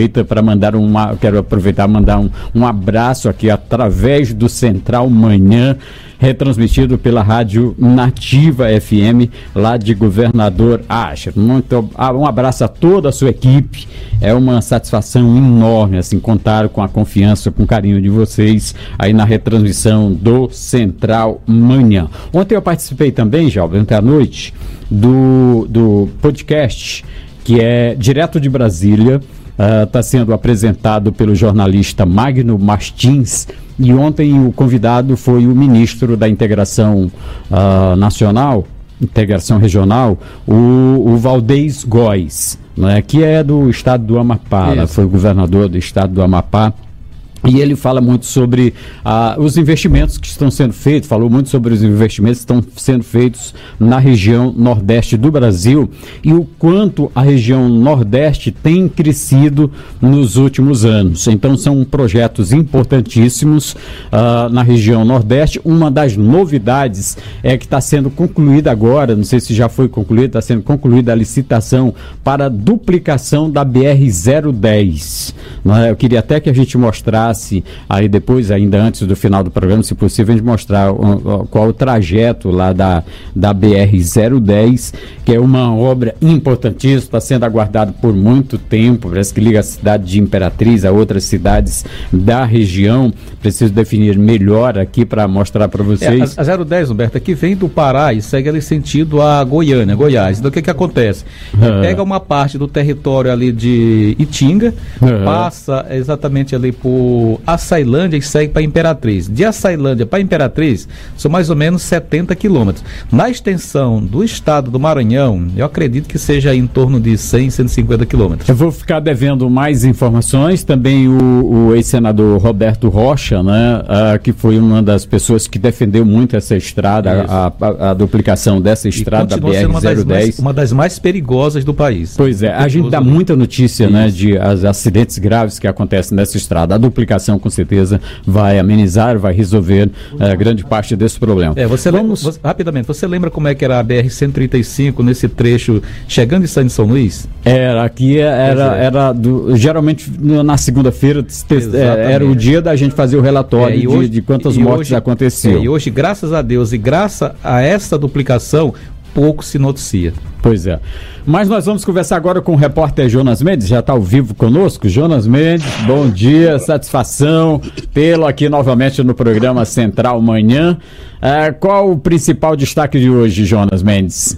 quero aproveitar e mandar um abraço aqui através do Central Manhã, retransmitido pela Rádio Nativa FM, lá de Governador Asher. Um abraço a toda a sua equipe. É uma satisfação enorme, assim, contar com a confiança, com o carinho de vocês aí na retransmissão do Central Manhã. Ontem eu participei também, já ontem à noite, do podcast, que é direto de Brasília. Está sendo apresentado pelo jornalista Magno Martins, e ontem o convidado foi o ministro da Integração Integração Regional, o Valdez Góes, né, que é do estado do Amapá, né, foi o governador do estado do Amapá. E ele fala muito sobre os investimentos que estão sendo feitos, falou muito sobre os investimentos que estão sendo feitos na região nordeste do Brasil e o quanto a região nordeste tem crescido nos últimos anos. Então são projetos importantíssimos na região nordeste. Uma das novidades é que está sendo concluída agora, não sei se já foi concluída, está sendo concluída a licitação para a duplicação da BR-010. Eu queria até que a gente mostrasse aí depois, ainda antes do final do programa, se possível, a gente mostrar qual o trajeto lá da BR-010, que é uma obra importantíssima, está sendo aguardado por muito tempo, parece que liga a cidade de Imperatriz a outras cidades da região. Preciso definir melhor aqui para mostrar para vocês. A 010, Humberto, aqui vem do Pará e segue ali sentido a Goiânia, Goiás. Então o que acontece? Pega uma parte do território ali de Itinga, passa exatamente ali por o Açailândia e segue para Imperatriz. De Açailândia para Imperatriz são mais ou menos 70 quilômetros. Na extensão do estado do Maranhão, eu acredito que seja em torno de 100, 150 quilômetros. Eu vou ficar devendo mais informações. Também o ex-senador Roberto Rocha, né, que foi uma das pessoas que defendeu muito essa estrada, a duplicação dessa estrada da BR-010. Uma das mais perigosas do país. Pois é, a gente dá muita notícia, né, de acidentes graves que acontecem nessa estrada. A duplicação, com certeza, vai amenizar, vai resolver grande parte desse problema. Rapidamente, você lembra como é que era a BR-135 nesse trecho chegando em São Luís? Geralmente na segunda-feira era o dia da gente fazer o relatório de quantas mortes aconteciam. E hoje, graças a Deus e graças a essa duplicação, pouco se noticia. Pois é. Mas nós vamos conversar agora com o repórter Jonas Mendes, já está ao vivo conosco. Jonas Mendes, bom dia, satisfação tê-lo aqui novamente no programa Central Manhã. Qual o principal destaque de hoje, Jonas Mendes?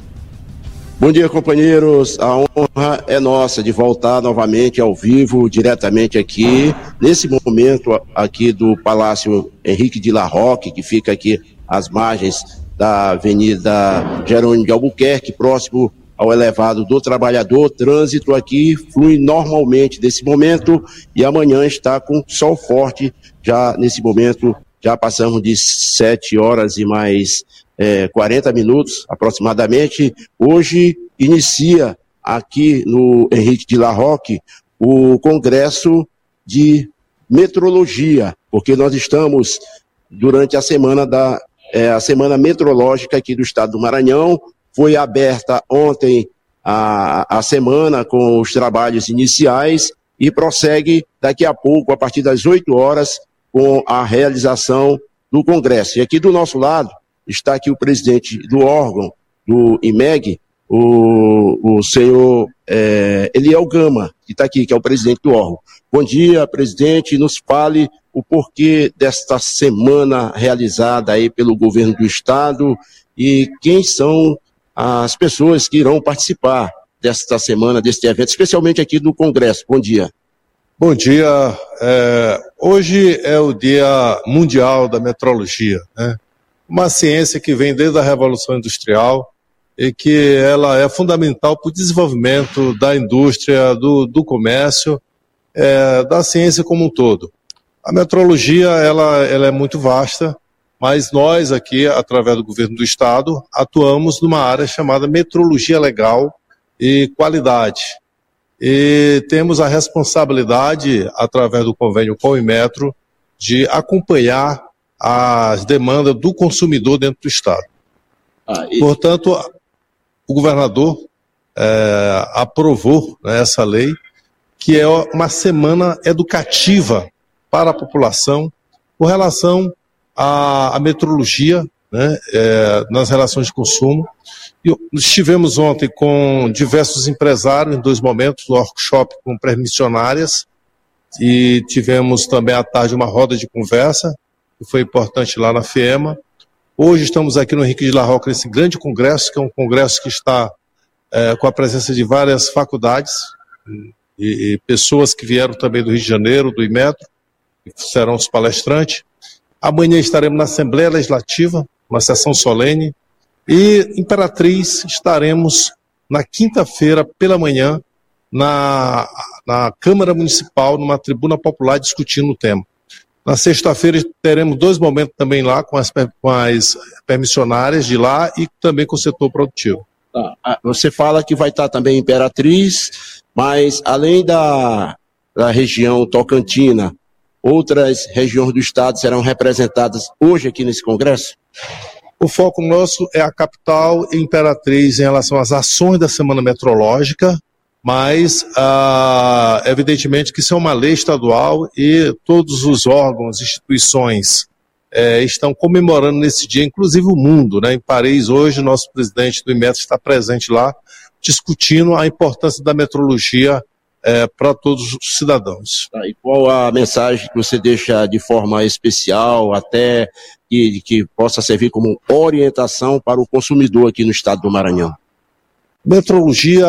Bom dia, companheiros. A honra é nossa de voltar novamente ao vivo, diretamente aqui, nesse momento aqui do Palácio Henrique de La Roque, que fica aqui às margens da Avenida Jerônimo de Albuquerque, próximo ao elevado do Trabalhador. O trânsito aqui flui normalmente nesse momento e amanhã está com sol forte. Já nesse momento, já passamos de 7 horas e mais 40 minutos aproximadamente. Hoje inicia aqui no Henrique de La Roque o Congresso de Metrologia, porque nós estamos durante a semana a Semana Metrológica aqui do estado do Maranhão. Foi aberta ontem a semana com os trabalhos iniciais e prossegue daqui a pouco, a partir das 8 horas, com a realização do Congresso. E aqui do nosso lado está aqui o presidente do órgão, do IMEG, o senhor Eliel Gama, que está aqui, que é o presidente do órgão. Bom dia, presidente, nos fale o porquê desta semana realizada aí pelo governo do estado e quem são as pessoas que irão participar desta semana, deste evento, especialmente aqui do Congresso. Bom dia. Bom dia. Hoje é o Dia Mundial da Metrologia, né? Uma ciência que vem desde a Revolução Industrial e que ela é fundamental para o desenvolvimento da indústria, do comércio, da ciência como um todo. A metrologia ela é muito vasta, mas nós aqui, através do governo do estado, atuamos numa área chamada metrologia legal e qualidade. E temos a responsabilidade, através do convênio com o Inmetro, de acompanhar as demandas do consumidor dentro do estado. Portanto, o governador aprovou, né, essa lei, que é uma semana educativa para a população com relação à metrologia, né, nas relações de consumo. E estivemos ontem com diversos empresários em 2 momentos, no workshop com permissionárias, e tivemos também à tarde uma roda de conversa, que foi importante lá na FEMA. Hoje estamos aqui no Henrique de La Roque, nesse grande congresso, que é um congresso que está com a presença de várias faculdades e pessoas que vieram também do Rio de Janeiro, do Inmetro, que serão os palestrantes. Amanhã estaremos na Assembleia Legislativa, uma sessão solene, e Imperatriz estaremos na quinta-feira pela manhã na Câmara Municipal, numa tribuna popular, discutindo o tema. Na sexta-feira teremos 2 momentos também lá com as permissionárias de lá e também com o setor produtivo. Você fala que vai estar também Imperatriz, mas além da região tocantina, outras regiões do estado serão representadas hoje aqui nesse congresso? O foco nosso é a capital e Imperatriz em relação às ações da Semana Metrológica, mas evidentemente que isso é uma lei estadual e todos os órgãos, instituições estão comemorando nesse dia, inclusive o mundo, né? Em Paris, hoje, o nosso presidente do Inmetro está presente lá, discutindo a importância da metrologia para todos os cidadãos. E qual a mensagem que você deixa de forma especial, até que possa servir como orientação para o consumidor aqui no estado do Maranhão? Metrologia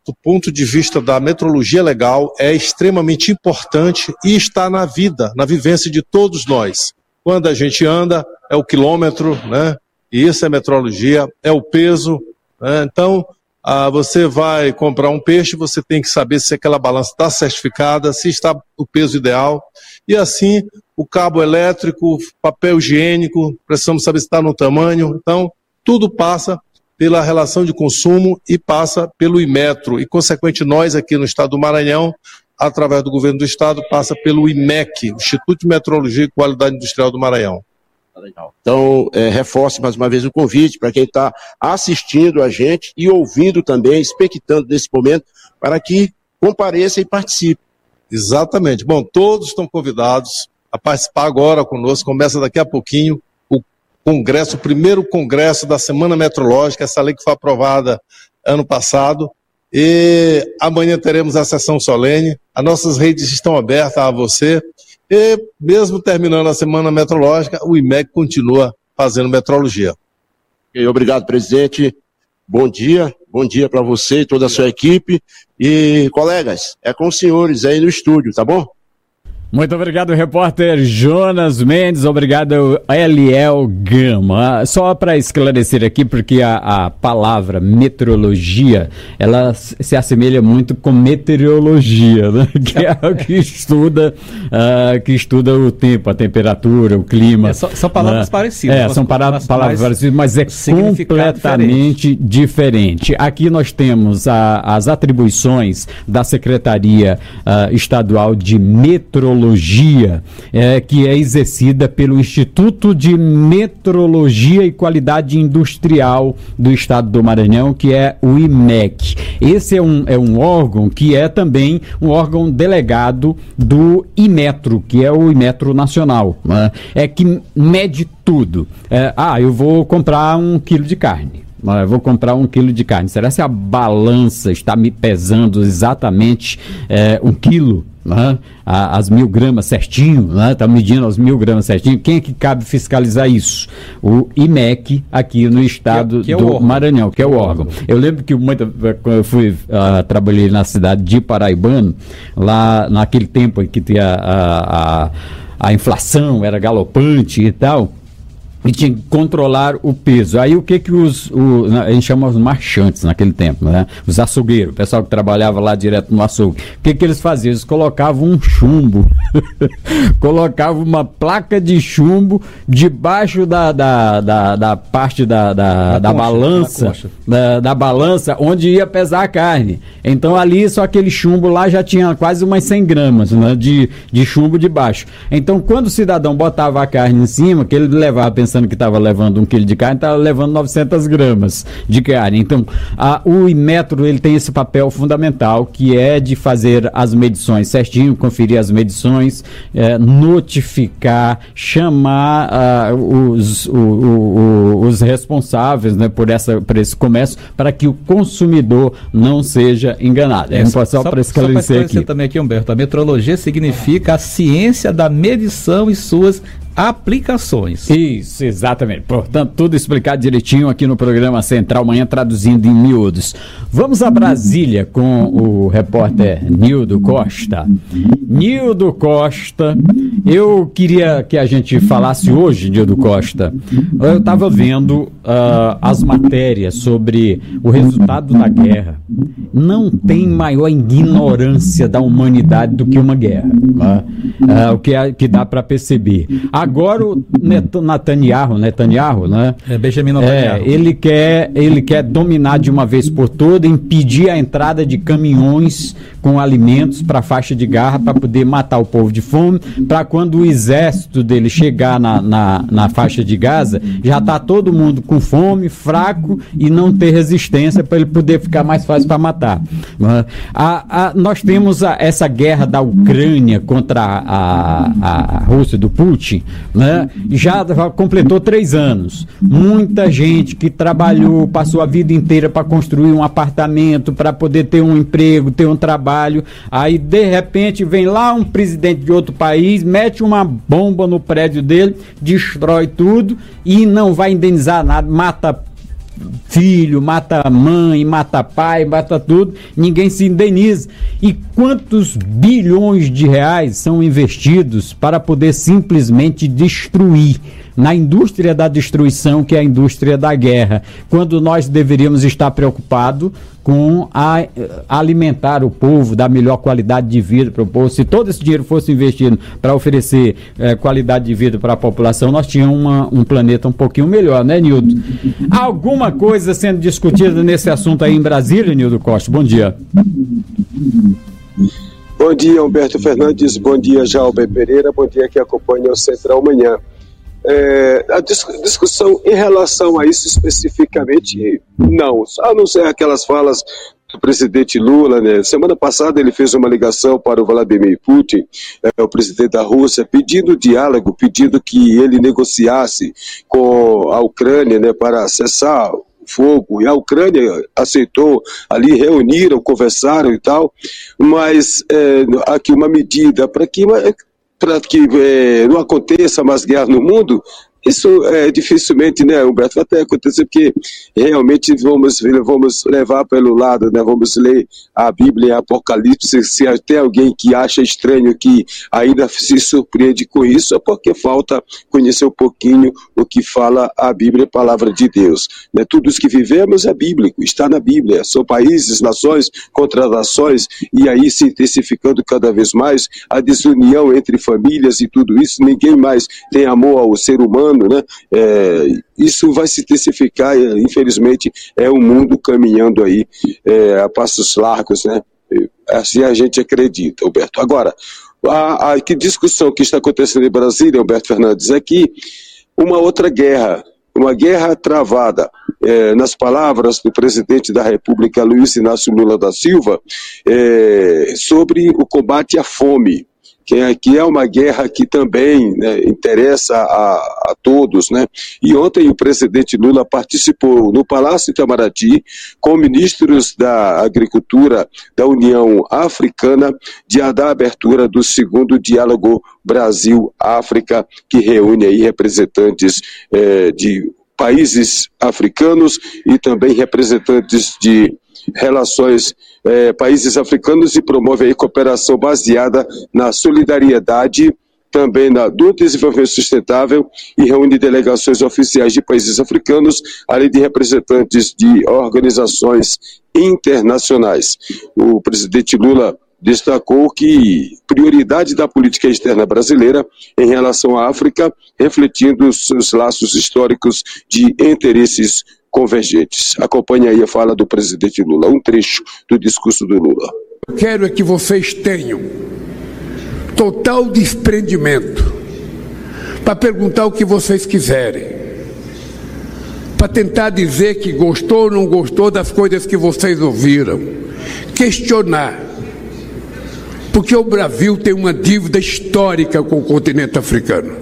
do ponto de vista da metrologia legal, é extremamente importante e está na vida, na vivência de todos nós. Quando a gente anda, é o quilômetro, né? E isso é metrologia, é o peso, né? Então, você vai comprar um peixe, você tem que saber se aquela balança está certificada, se está o peso ideal. E assim, o cabo elétrico, papel higiênico, precisamos saber se está no tamanho. Então, tudo passa pela relação de consumo e passa pelo Imetro. E, consequentemente, nós aqui no estado do Maranhão, através do governo do estado, passa pelo IMEC, Instituto de Metrologia e Qualidade Industrial do Maranhão. Então, reforce mais uma vez o convite para quem está assistindo a gente e ouvindo também, expectando nesse momento, para que compareça e participe. Exatamente. Bom, todos estão convidados a participar agora conosco. Começa daqui a pouquinho o congresso, o primeiro congresso da Semana Metrológica, essa lei que foi aprovada ano passado. E amanhã teremos a sessão solene. As nossas redes estão abertas a você. E mesmo terminando a Semana Metrológica, o IMEC continua fazendo metrologia. Obrigado, presidente. Bom dia para você e toda a sua equipe. E, colegas, é com os senhores aí no estúdio, tá bom? Muito obrigado, repórter Jonas Mendes, obrigado, Eliel Gama. Só para esclarecer aqui, porque a palavra meteorologia, ela se assemelha muito com meteorologia, né? Que é o que estuda o tempo, a temperatura, o clima. São palavras parecidas. São palavras parecidas, mas é completamente diferente. Aqui nós temos as atribuições da Secretaria Estadual de Meteorologia, que é exercida pelo Instituto de Metrologia e Qualidade Industrial do Estado do Maranhão, que é o IMEC. Esse é um órgão que é também um órgão delegado do Imetro, que é o Imetro Nacional, né? Que mede tudo. Eu vou comprar 1 quilo de carne. Eu vou comprar 1 quilo de carne. Será que a balança está me pesando exatamente 1 quilo? Né? As 1000 gramas certinho, né? Está medindo as 1000 gramas certinho. Quem é que cabe fiscalizar isso? O IMEC aqui no estado do Maranhão, que é o órgão. Eu lembro que quando eu trabalhei na cidade de Paraibano, lá naquele tempo em que a inflação era galopante e tal, e tinha que controlar o peso. Aí o que a gente chama os marchantes naquele tempo, né? Os açougueiros, o pessoal que trabalhava lá direto no açougue. O que eles faziam? Eles colocavam um chumbo, colocavam uma placa de chumbo debaixo da parte da balança, da balança, onde ia pesar a carne. Então ali, só aquele chumbo lá já tinha quase umas 100 gramas, né, de chumbo debaixo. Então quando o cidadão botava a carne em cima, que ele levava pensando que estava levando 1 quilo de carne, estava levando 900 gramas de carne. Então, o Imetro, ele tem esse papel fundamental, que é de fazer as medições certinho, conferir as medições, notificar, chamar os responsáveis, né, por esse comércio, para que o consumidor não seja enganado. Só para esclarecer aqui. Também aqui, Humberto, a metrologia significa a ciência da medição e suas aplicações. Isso, exatamente. Portanto, tudo explicado direitinho aqui no programa Central Manhã, traduzindo em miúdos. Vamos a Brasília com o repórter Nildo Costa. Nildo Costa, eu queria que a gente falasse hoje, Nildo Costa. Eu estava vendo as matérias sobre o resultado da guerra. Não tem maior ignorância da humanidade do que uma guerra. O que dá para perceber. Agora o Netanyahu, né? Benjamin Netanyahu. Ele quer dominar de uma vez por todas, impedir a entrada de caminhões com alimentos para a faixa de Gaza, para poder matar o povo de fome, para quando o exército dele chegar na faixa de Gaza, já está todo mundo com fome, fraco e não ter resistência para ele poder ficar mais fácil para matar. Nós temos essa guerra da Ucrânia contra a Rússia do Putin, né? Já completou 3 anos. Muita gente que trabalhou, passou a vida inteira para construir um apartamento, para poder ter um emprego, ter um trabalho, aí de repente vem lá um presidente de outro país, mete uma bomba no prédio dele, destrói tudo e não vai indenizar nada, mata filho, mata mãe, mata pai, mata tudo, ninguém se indeniza. E quantos bilhões de reais são investidos para poder simplesmente destruir, na indústria da destruição, que é a indústria da guerra, quando nós deveríamos estar preocupados com alimentar o povo, dar melhor qualidade de vida para o povo. Se todo esse dinheiro fosse investido para oferecer qualidade de vida para a população, nós tínhamos um planeta um pouquinho melhor, né, Nildo? Alguma coisa sendo discutida nesse assunto aí em Brasília, Nildo Costa? Bom dia. Bom dia, Humberto Fernandes. Bom dia, Jalber Pereira. Bom dia que acompanha o Central Manhã. A discussão em relação a isso especificamente, não. A não ser aquelas falas do presidente Lula, né? Semana passada ele fez uma ligação para o Vladimir Putin, o presidente da Rússia, pedindo diálogo, pedindo que ele negociasse com a Ucrânia, né, para cessar o fogo, e a Ucrânia aceitou, ali reuniram, conversaram e tal, mas aqui uma medida para que não aconteça mais guerra no mundo, isso dificilmente, né, Humberto, vai até acontecer, porque realmente vamos levar pelo lado, né, vamos ler a Bíblia e Apocalipse. Se tem alguém que acha estranho, que ainda se surpreende com isso, é porque falta conhecer um pouquinho o que fala a Bíblia, a palavra de Deus, né? Tudo isso que vivemos é bíblico, está na Bíblia, são países, nações contra nações, e aí se intensificando cada vez mais a desunião entre famílias e tudo isso, ninguém mais tem amor ao ser humano, né? Isso vai se intensificar, infelizmente é um mundo caminhando aí a passos largos, né? Assim a gente acredita, Humberto. Agora, a discussão que está acontecendo em Brasília, Humberto Fernandes, é que uma outra guerra, uma guerra travada, nas palavras do presidente da República, Luiz Inácio Lula da Silva, sobre o combate à fome, que é uma guerra que também, né, interessa a todos, né? E ontem o presidente Lula participou no Palácio Itamaraty com ministros da Agricultura da União Africana da abertura do segundo diálogo Brasil-África, que reúne aí representantes de países africanos e também representantes de relações países africanos, e promove aí cooperação baseada na solidariedade, também do desenvolvimento sustentável, e reúne delegações oficiais de países africanos, além de representantes de organizações internacionais. O presidente Lula destacou que prioridade da política externa brasileira em relação à África, refletindo seus laços históricos de interesses convergentes. Acompanhe aí a fala do presidente Lula, um trecho do discurso do Lula. Eu quero que vocês tenham total desprendimento para perguntar o que vocês quiserem, para tentar dizer que gostou ou não gostou das coisas que vocês ouviram, questionar, porque o Brasil tem uma dívida histórica com o continente africano.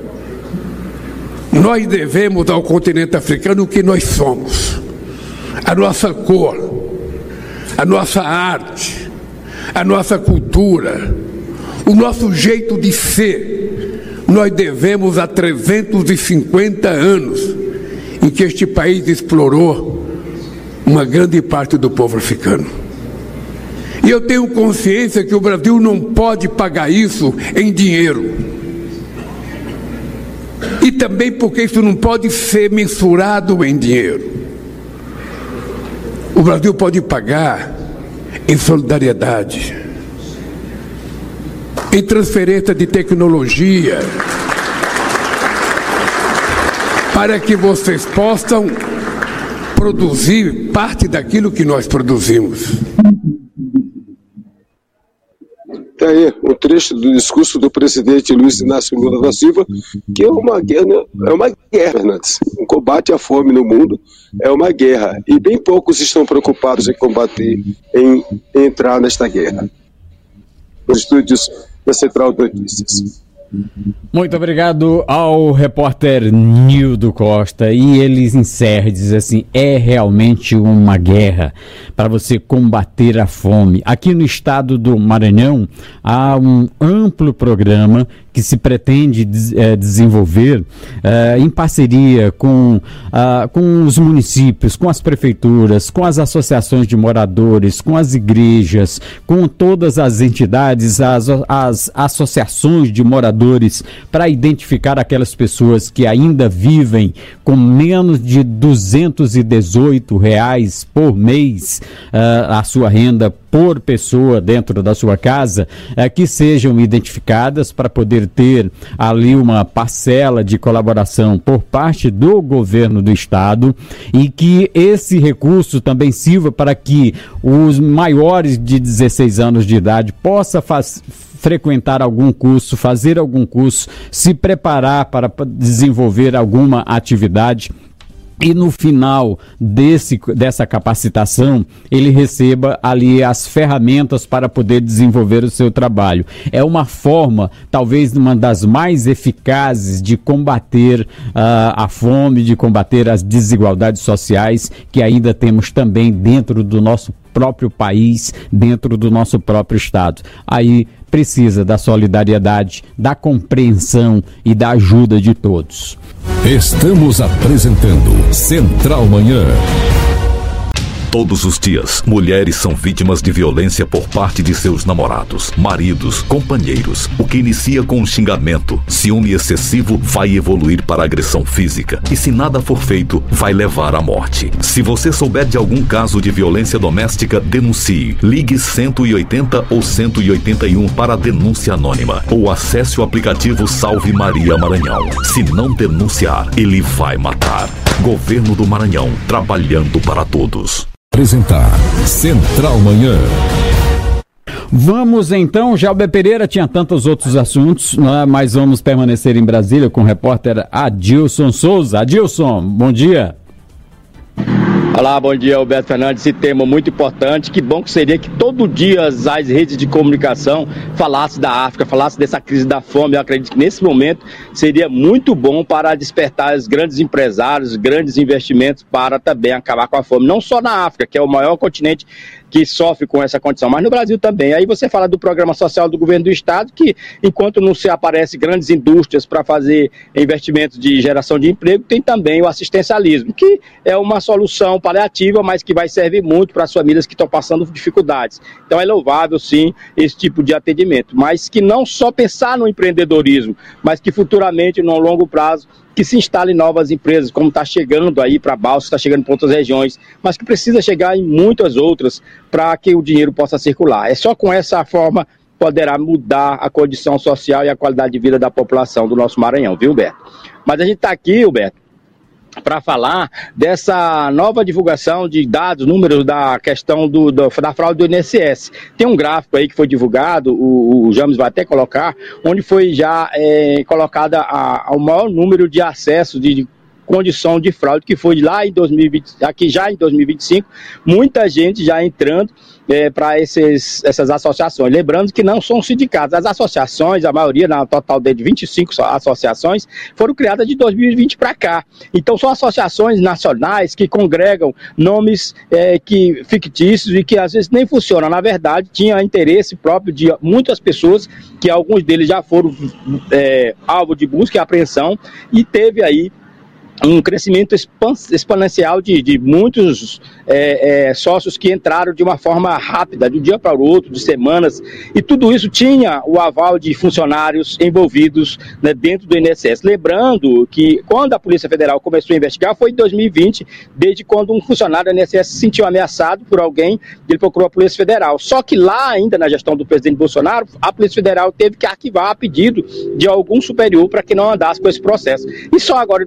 Nós devemos ao continente africano o que nós somos, a nossa cor, a nossa arte, a nossa cultura, o nosso jeito de ser. Nós devemos a 350 anos em que este país explorou uma grande parte do povo africano. E eu tenho consciência que o Brasil não pode pagar isso em dinheiro. E também porque isso não pode ser mensurado em dinheiro. O Brasil pode pagar em solidariedade, em transferência de tecnologia, para que vocês possam produzir parte daquilo que nós produzimos. Aí, um trecho do discurso do presidente Luiz Inácio Lula da Silva, que é uma guerra, Fernandes. Um combate à fome no mundo é uma guerra, e bem poucos estão preocupados em combater, em entrar nesta guerra. Os estúdios da Central de Notícias. Muito obrigado ao repórter Nildo Costa, e ele encerra e diz assim: é realmente uma guerra para você combater a fome. Aqui no estado do Maranhão há um amplo programa que se pretende desenvolver em parceria com os municípios, com as prefeituras, com as associações de moradores, com as igrejas, com todas as entidades, as associações de moradores, para identificar aquelas pessoas que ainda vivem com menos de R$218 por mês a sua renda por pessoa dentro da sua casa, que sejam identificadas para poder ter ali uma parcela de colaboração por parte do governo do estado, e que esse recurso também sirva para que os maiores de 16 anos de idade possam frequentar algum curso, fazer algum curso, se preparar para desenvolver alguma atividade, e no final dessa capacitação ele receba ali as ferramentas para poder desenvolver o seu trabalho. É uma forma, talvez uma das mais eficazes de combater a fome, de combater as desigualdades sociais que ainda temos também dentro do nosso próprio país, dentro do nosso próprio estado. Aí precisa da solidariedade, da compreensão e da ajuda de todos. Estamos apresentando Central Manhã. Todos os dias, mulheres são vítimas de violência por parte de seus namorados, maridos, companheiros. O que inicia com um xingamento, ciúme excessivo, vai evoluir para agressão física. E se nada for feito, vai levar à morte. Se você souber de algum caso de violência doméstica, denuncie. Ligue 180 ou 181 para a denúncia anônima. Ou acesse o aplicativo Salve Maria Maranhão. Se não denunciar, ele vai matar. Governo do Maranhão, trabalhando para todos. Apresentar Central Manhã. Vamos então, Jalber Pereira tinha tantos outros assuntos, mas vamos permanecer em Brasília com o repórter Adilson Souza. Adilson, bom dia. Olá, bom dia, Alberto Fernandes. Esse tema muito importante. Que bom que seria que todo dia as redes de comunicação falassem da África, falassem dessa crise da fome. Eu acredito que nesse momento seria muito bom para despertar os grandes empresários, grandes investimentos para também acabar com a fome. Não só na África, que é o maior continente que sofre com essa condição, mas no Brasil também. Aí você fala do programa social do governo do estado, que enquanto não se aparece grandes indústrias para fazer investimentos de geração de emprego, tem também o assistencialismo, que é uma solução paliativa, mas que vai servir muito para as famílias que estão passando dificuldades. Então é louvável, sim, esse tipo de atendimento, mas que não só pensar no empreendedorismo, mas que futuramente, no longo prazo, que se instalem novas empresas, como está chegando aí para Balsas, está chegando para outras regiões, mas que precisa chegar em muitas outras para que o dinheiro possa circular. É só com essa forma poderá mudar a condição social e a qualidade de vida da população do nosso Maranhão, viu, Beto? Mas a gente está aqui, Beto, para falar dessa nova divulgação de dados, números da questão da fraude do INSS. Tem um gráfico aí que foi divulgado, o James vai até colocar, onde foi já colocada o maior número de acessos de condição de fraude, que foi lá em 2020, aqui já em 2025, muita gente já entrando para essas associações. Lembrando que não são sindicatos. As associações, a maioria, na total de 25 associações, foram criadas de 2020 para cá. Então são associações nacionais que congregam nomes fictícios e que às vezes nem funcionam. Na verdade, tinha interesse próprio de muitas pessoas, que alguns deles já foram alvo de busca e apreensão, e teve aí um crescimento exponencial de muitos sócios que entraram de uma forma rápida, de um dia para o outro, de semanas, e tudo isso tinha o aval de funcionários envolvidos, né, dentro do INSS. Lembrando que quando a Polícia Federal começou a investigar foi em 2020, desde quando um funcionário do INSS se sentiu ameaçado por alguém, ele procurou a Polícia Federal. Só que lá ainda na gestão do presidente Bolsonaro, a Polícia Federal teve que arquivar a pedido de algum superior para que não andasse com esse processo. E só agora em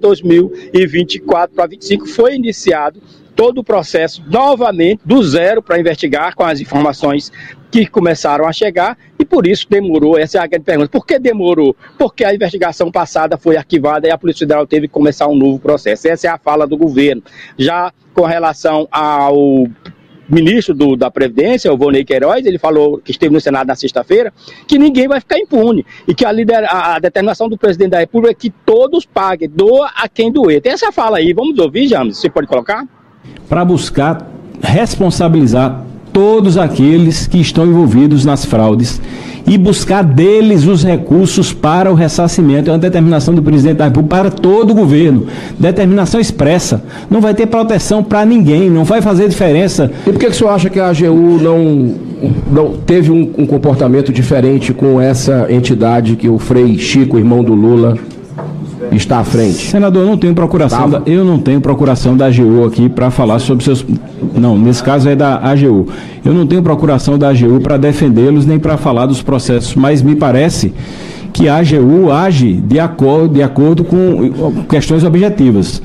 2024 para 2025 foi iniciado todo o processo novamente do zero para investigar com as informações que começaram a chegar, e por isso demorou. Essa é a grande pergunta. Por que demorou? Porque a investigação passada foi arquivada e a Polícia Federal teve que começar um novo processo. Essa é a fala do governo. Já com relação ao ministro da Previdência, o Vonei Queiroz, ele falou, que esteve no Senado na sexta-feira, que ninguém vai ficar impune, e que a determinação do presidente da República é que todos paguem, doa a quem doer. Tem essa fala aí, vamos ouvir, James? Você pode colocar? Para buscar responsabilizar todos aqueles que estão envolvidos nas fraudes e buscar deles os recursos para o ressarcimento. É uma determinação do presidente da República para todo o governo. Determinação expressa. Não vai ter proteção para ninguém, não vai fazer diferença. E por que o senhor acha que a AGU não teve um comportamento diferente com essa entidade que o Frei Chico, irmão do Lula, está à frente? Senador, eu não tenho procuração da AGU aqui para falar sobre seus... Não, nesse caso é da AGU. Eu não tenho procuração da AGU para defendê-los nem para falar dos processos, mas me parece que a AGU age de acordo com questões objetivas.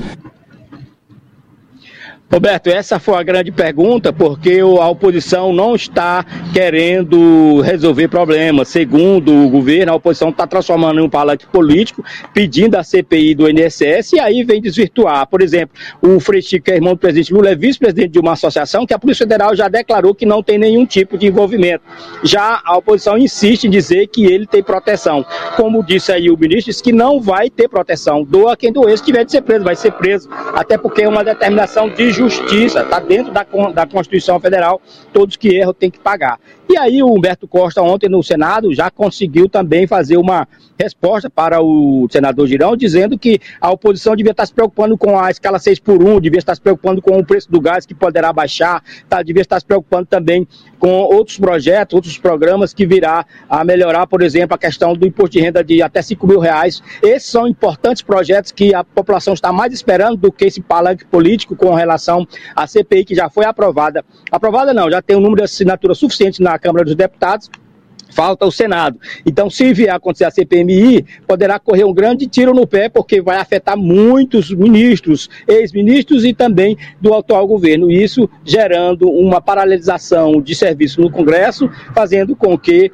Roberto, essa foi a grande pergunta, porque a oposição não está querendo resolver problemas. Segundo o governo, a oposição está transformando em um palanque político, pedindo a CPI do INSS, e aí vem desvirtuar. Por exemplo, o Frei Chico, que é irmão do presidente Lula, é vice-presidente de uma associação que a Polícia Federal já declarou que não tem nenhum tipo de envolvimento. Já a oposição insiste em dizer que ele tem proteção. Como disse aí o ministro, disse que não vai ter proteção. Doa quem doer, se tiver de ser preso, vai ser preso. Até porque é uma determinação de justiça, está dentro da Constituição Federal, todos que erram têm que pagar. E aí o Humberto Costa ontem no Senado já conseguiu também fazer uma resposta para o senador Girão, dizendo que a oposição devia estar se preocupando com a escala 6x1, devia estar se preocupando com o preço do gás que poderá baixar, devia estar se preocupando também com outros projetos, outros programas que virá a melhorar, por exemplo, a questão do imposto de renda de até R$5.000. Esses são importantes projetos que a população está mais esperando do que esse palanque político com relação à CPI, que já foi aprovada. Aprovada não, já tem um número de assinaturas suficiente na Câmara dos Deputados. Falta o Senado. Então, se vier a acontecer a CPMI, poderá correr um grande tiro no pé, porque vai afetar muitos ministros, ex-ministros e também do atual governo. Isso gerando uma paralisação de serviço no Congresso, fazendo com que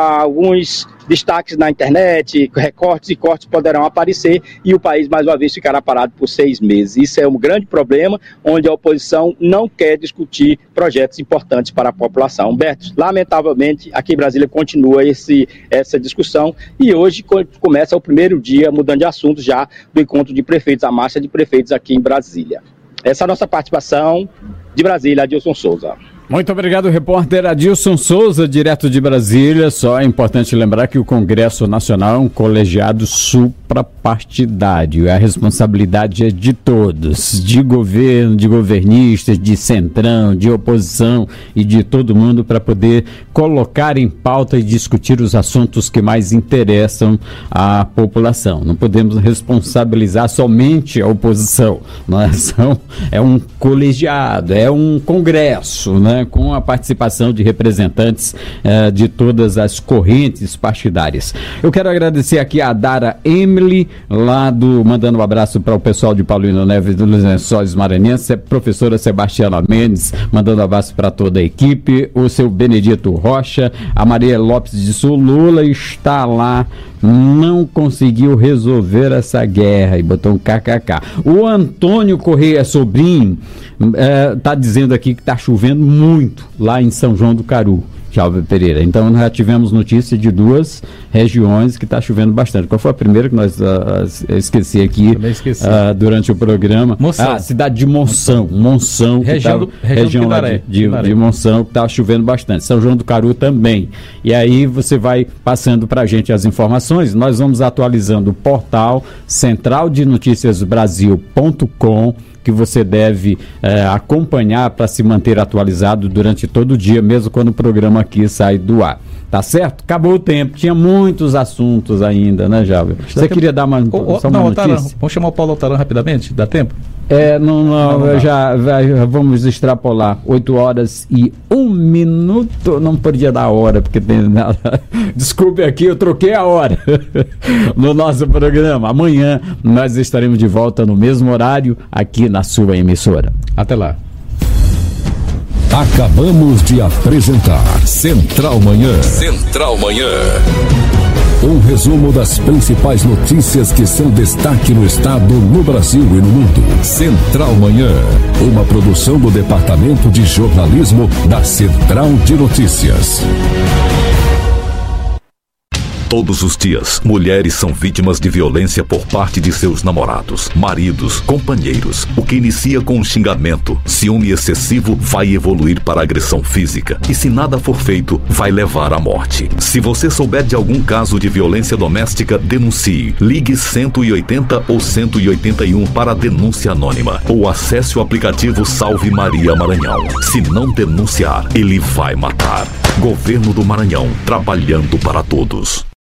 alguns destaques na internet, recortes e cortes poderão aparecer e o país mais uma vez ficará parado por 6 meses. Isso é um grande problema, onde a oposição não quer discutir projetos importantes para a população. Humberto, lamentavelmente, aqui em Brasília continua essa discussão e hoje começa o primeiro dia, mudando de assunto já, do encontro de prefeitos, a marcha de prefeitos aqui em Brasília. Essa é a nossa participação de Brasília, Adilson Souza. Muito obrigado, repórter Adilson Souza, direto de Brasília. Só é importante lembrar que o Congresso Nacional é um colegiado suprapartidário. A responsabilidade é de todos, de governo, de governistas, de centrão, de oposição e de todo mundo, para poder colocar em pauta e discutir os assuntos que mais interessam à população. Não podemos responsabilizar somente a oposição. É um colegiado, é um congresso, né? Com a participação de representantes de todas as correntes partidárias. Eu quero agradecer aqui a Dara Emily, mandando um abraço para o pessoal de Paulino Neves dos Lençóis Maranhenses, a professora Sebastiana Mendes, mandando um abraço para toda a equipe, o seu Benedito Rocha, a Maria Lopes de Sul. Lula está lá, não conseguiu resolver essa guerra, e botou um kkk. O Antônio Correia Sobrinho está dizendo aqui que está chovendo muito lá em São João do Caru, Jalva Pereira. Então nós já tivemos notícia de 2 regiões que está chovendo bastante. Qual foi a primeira que nós esqueci aqui durante o programa? A cidade de Monção, região de Monção, que está chovendo bastante. São João do Caru também. E aí você vai passando para a gente as informações. Nós vamos atualizando o portal centraldenoticiasbrasil.com, que você deve acompanhar para se manter atualizado durante todo o dia, mesmo quando o programa aqui sai do ar. Tá certo? Acabou o tempo. Tinha muitos assuntos ainda, né, Jávio? Você queria dar uma notícia? Vamos chamar o Paulo Altaran rapidamente? Dá tempo? Já vamos extrapolar. 8h01. Não podia dar a hora, porque tem nada. Desculpe aqui, eu troquei a hora no nosso programa. Amanhã nós estaremos de volta no mesmo horário aqui na sua emissora. Até lá. Acabamos de apresentar Central Manhã. Central Manhã. Um resumo das principais notícias que são destaque no estado, no Brasil e no mundo. Central Manhã. Uma produção do Departamento de Jornalismo da Central de Notícias. Todos os dias, mulheres são vítimas de violência por parte de seus namorados, maridos, companheiros. O que inicia com um xingamento, ciúme excessivo, vai evoluir para agressão física. E se nada for feito, vai levar à morte. Se você souber de algum caso de violência doméstica, denuncie. Ligue 180 ou 181 para a denúncia anônima. Ou acesse o aplicativo Salve Maria Maranhão. Se não denunciar, ele vai matar. Governo do Maranhão, trabalhando para todos.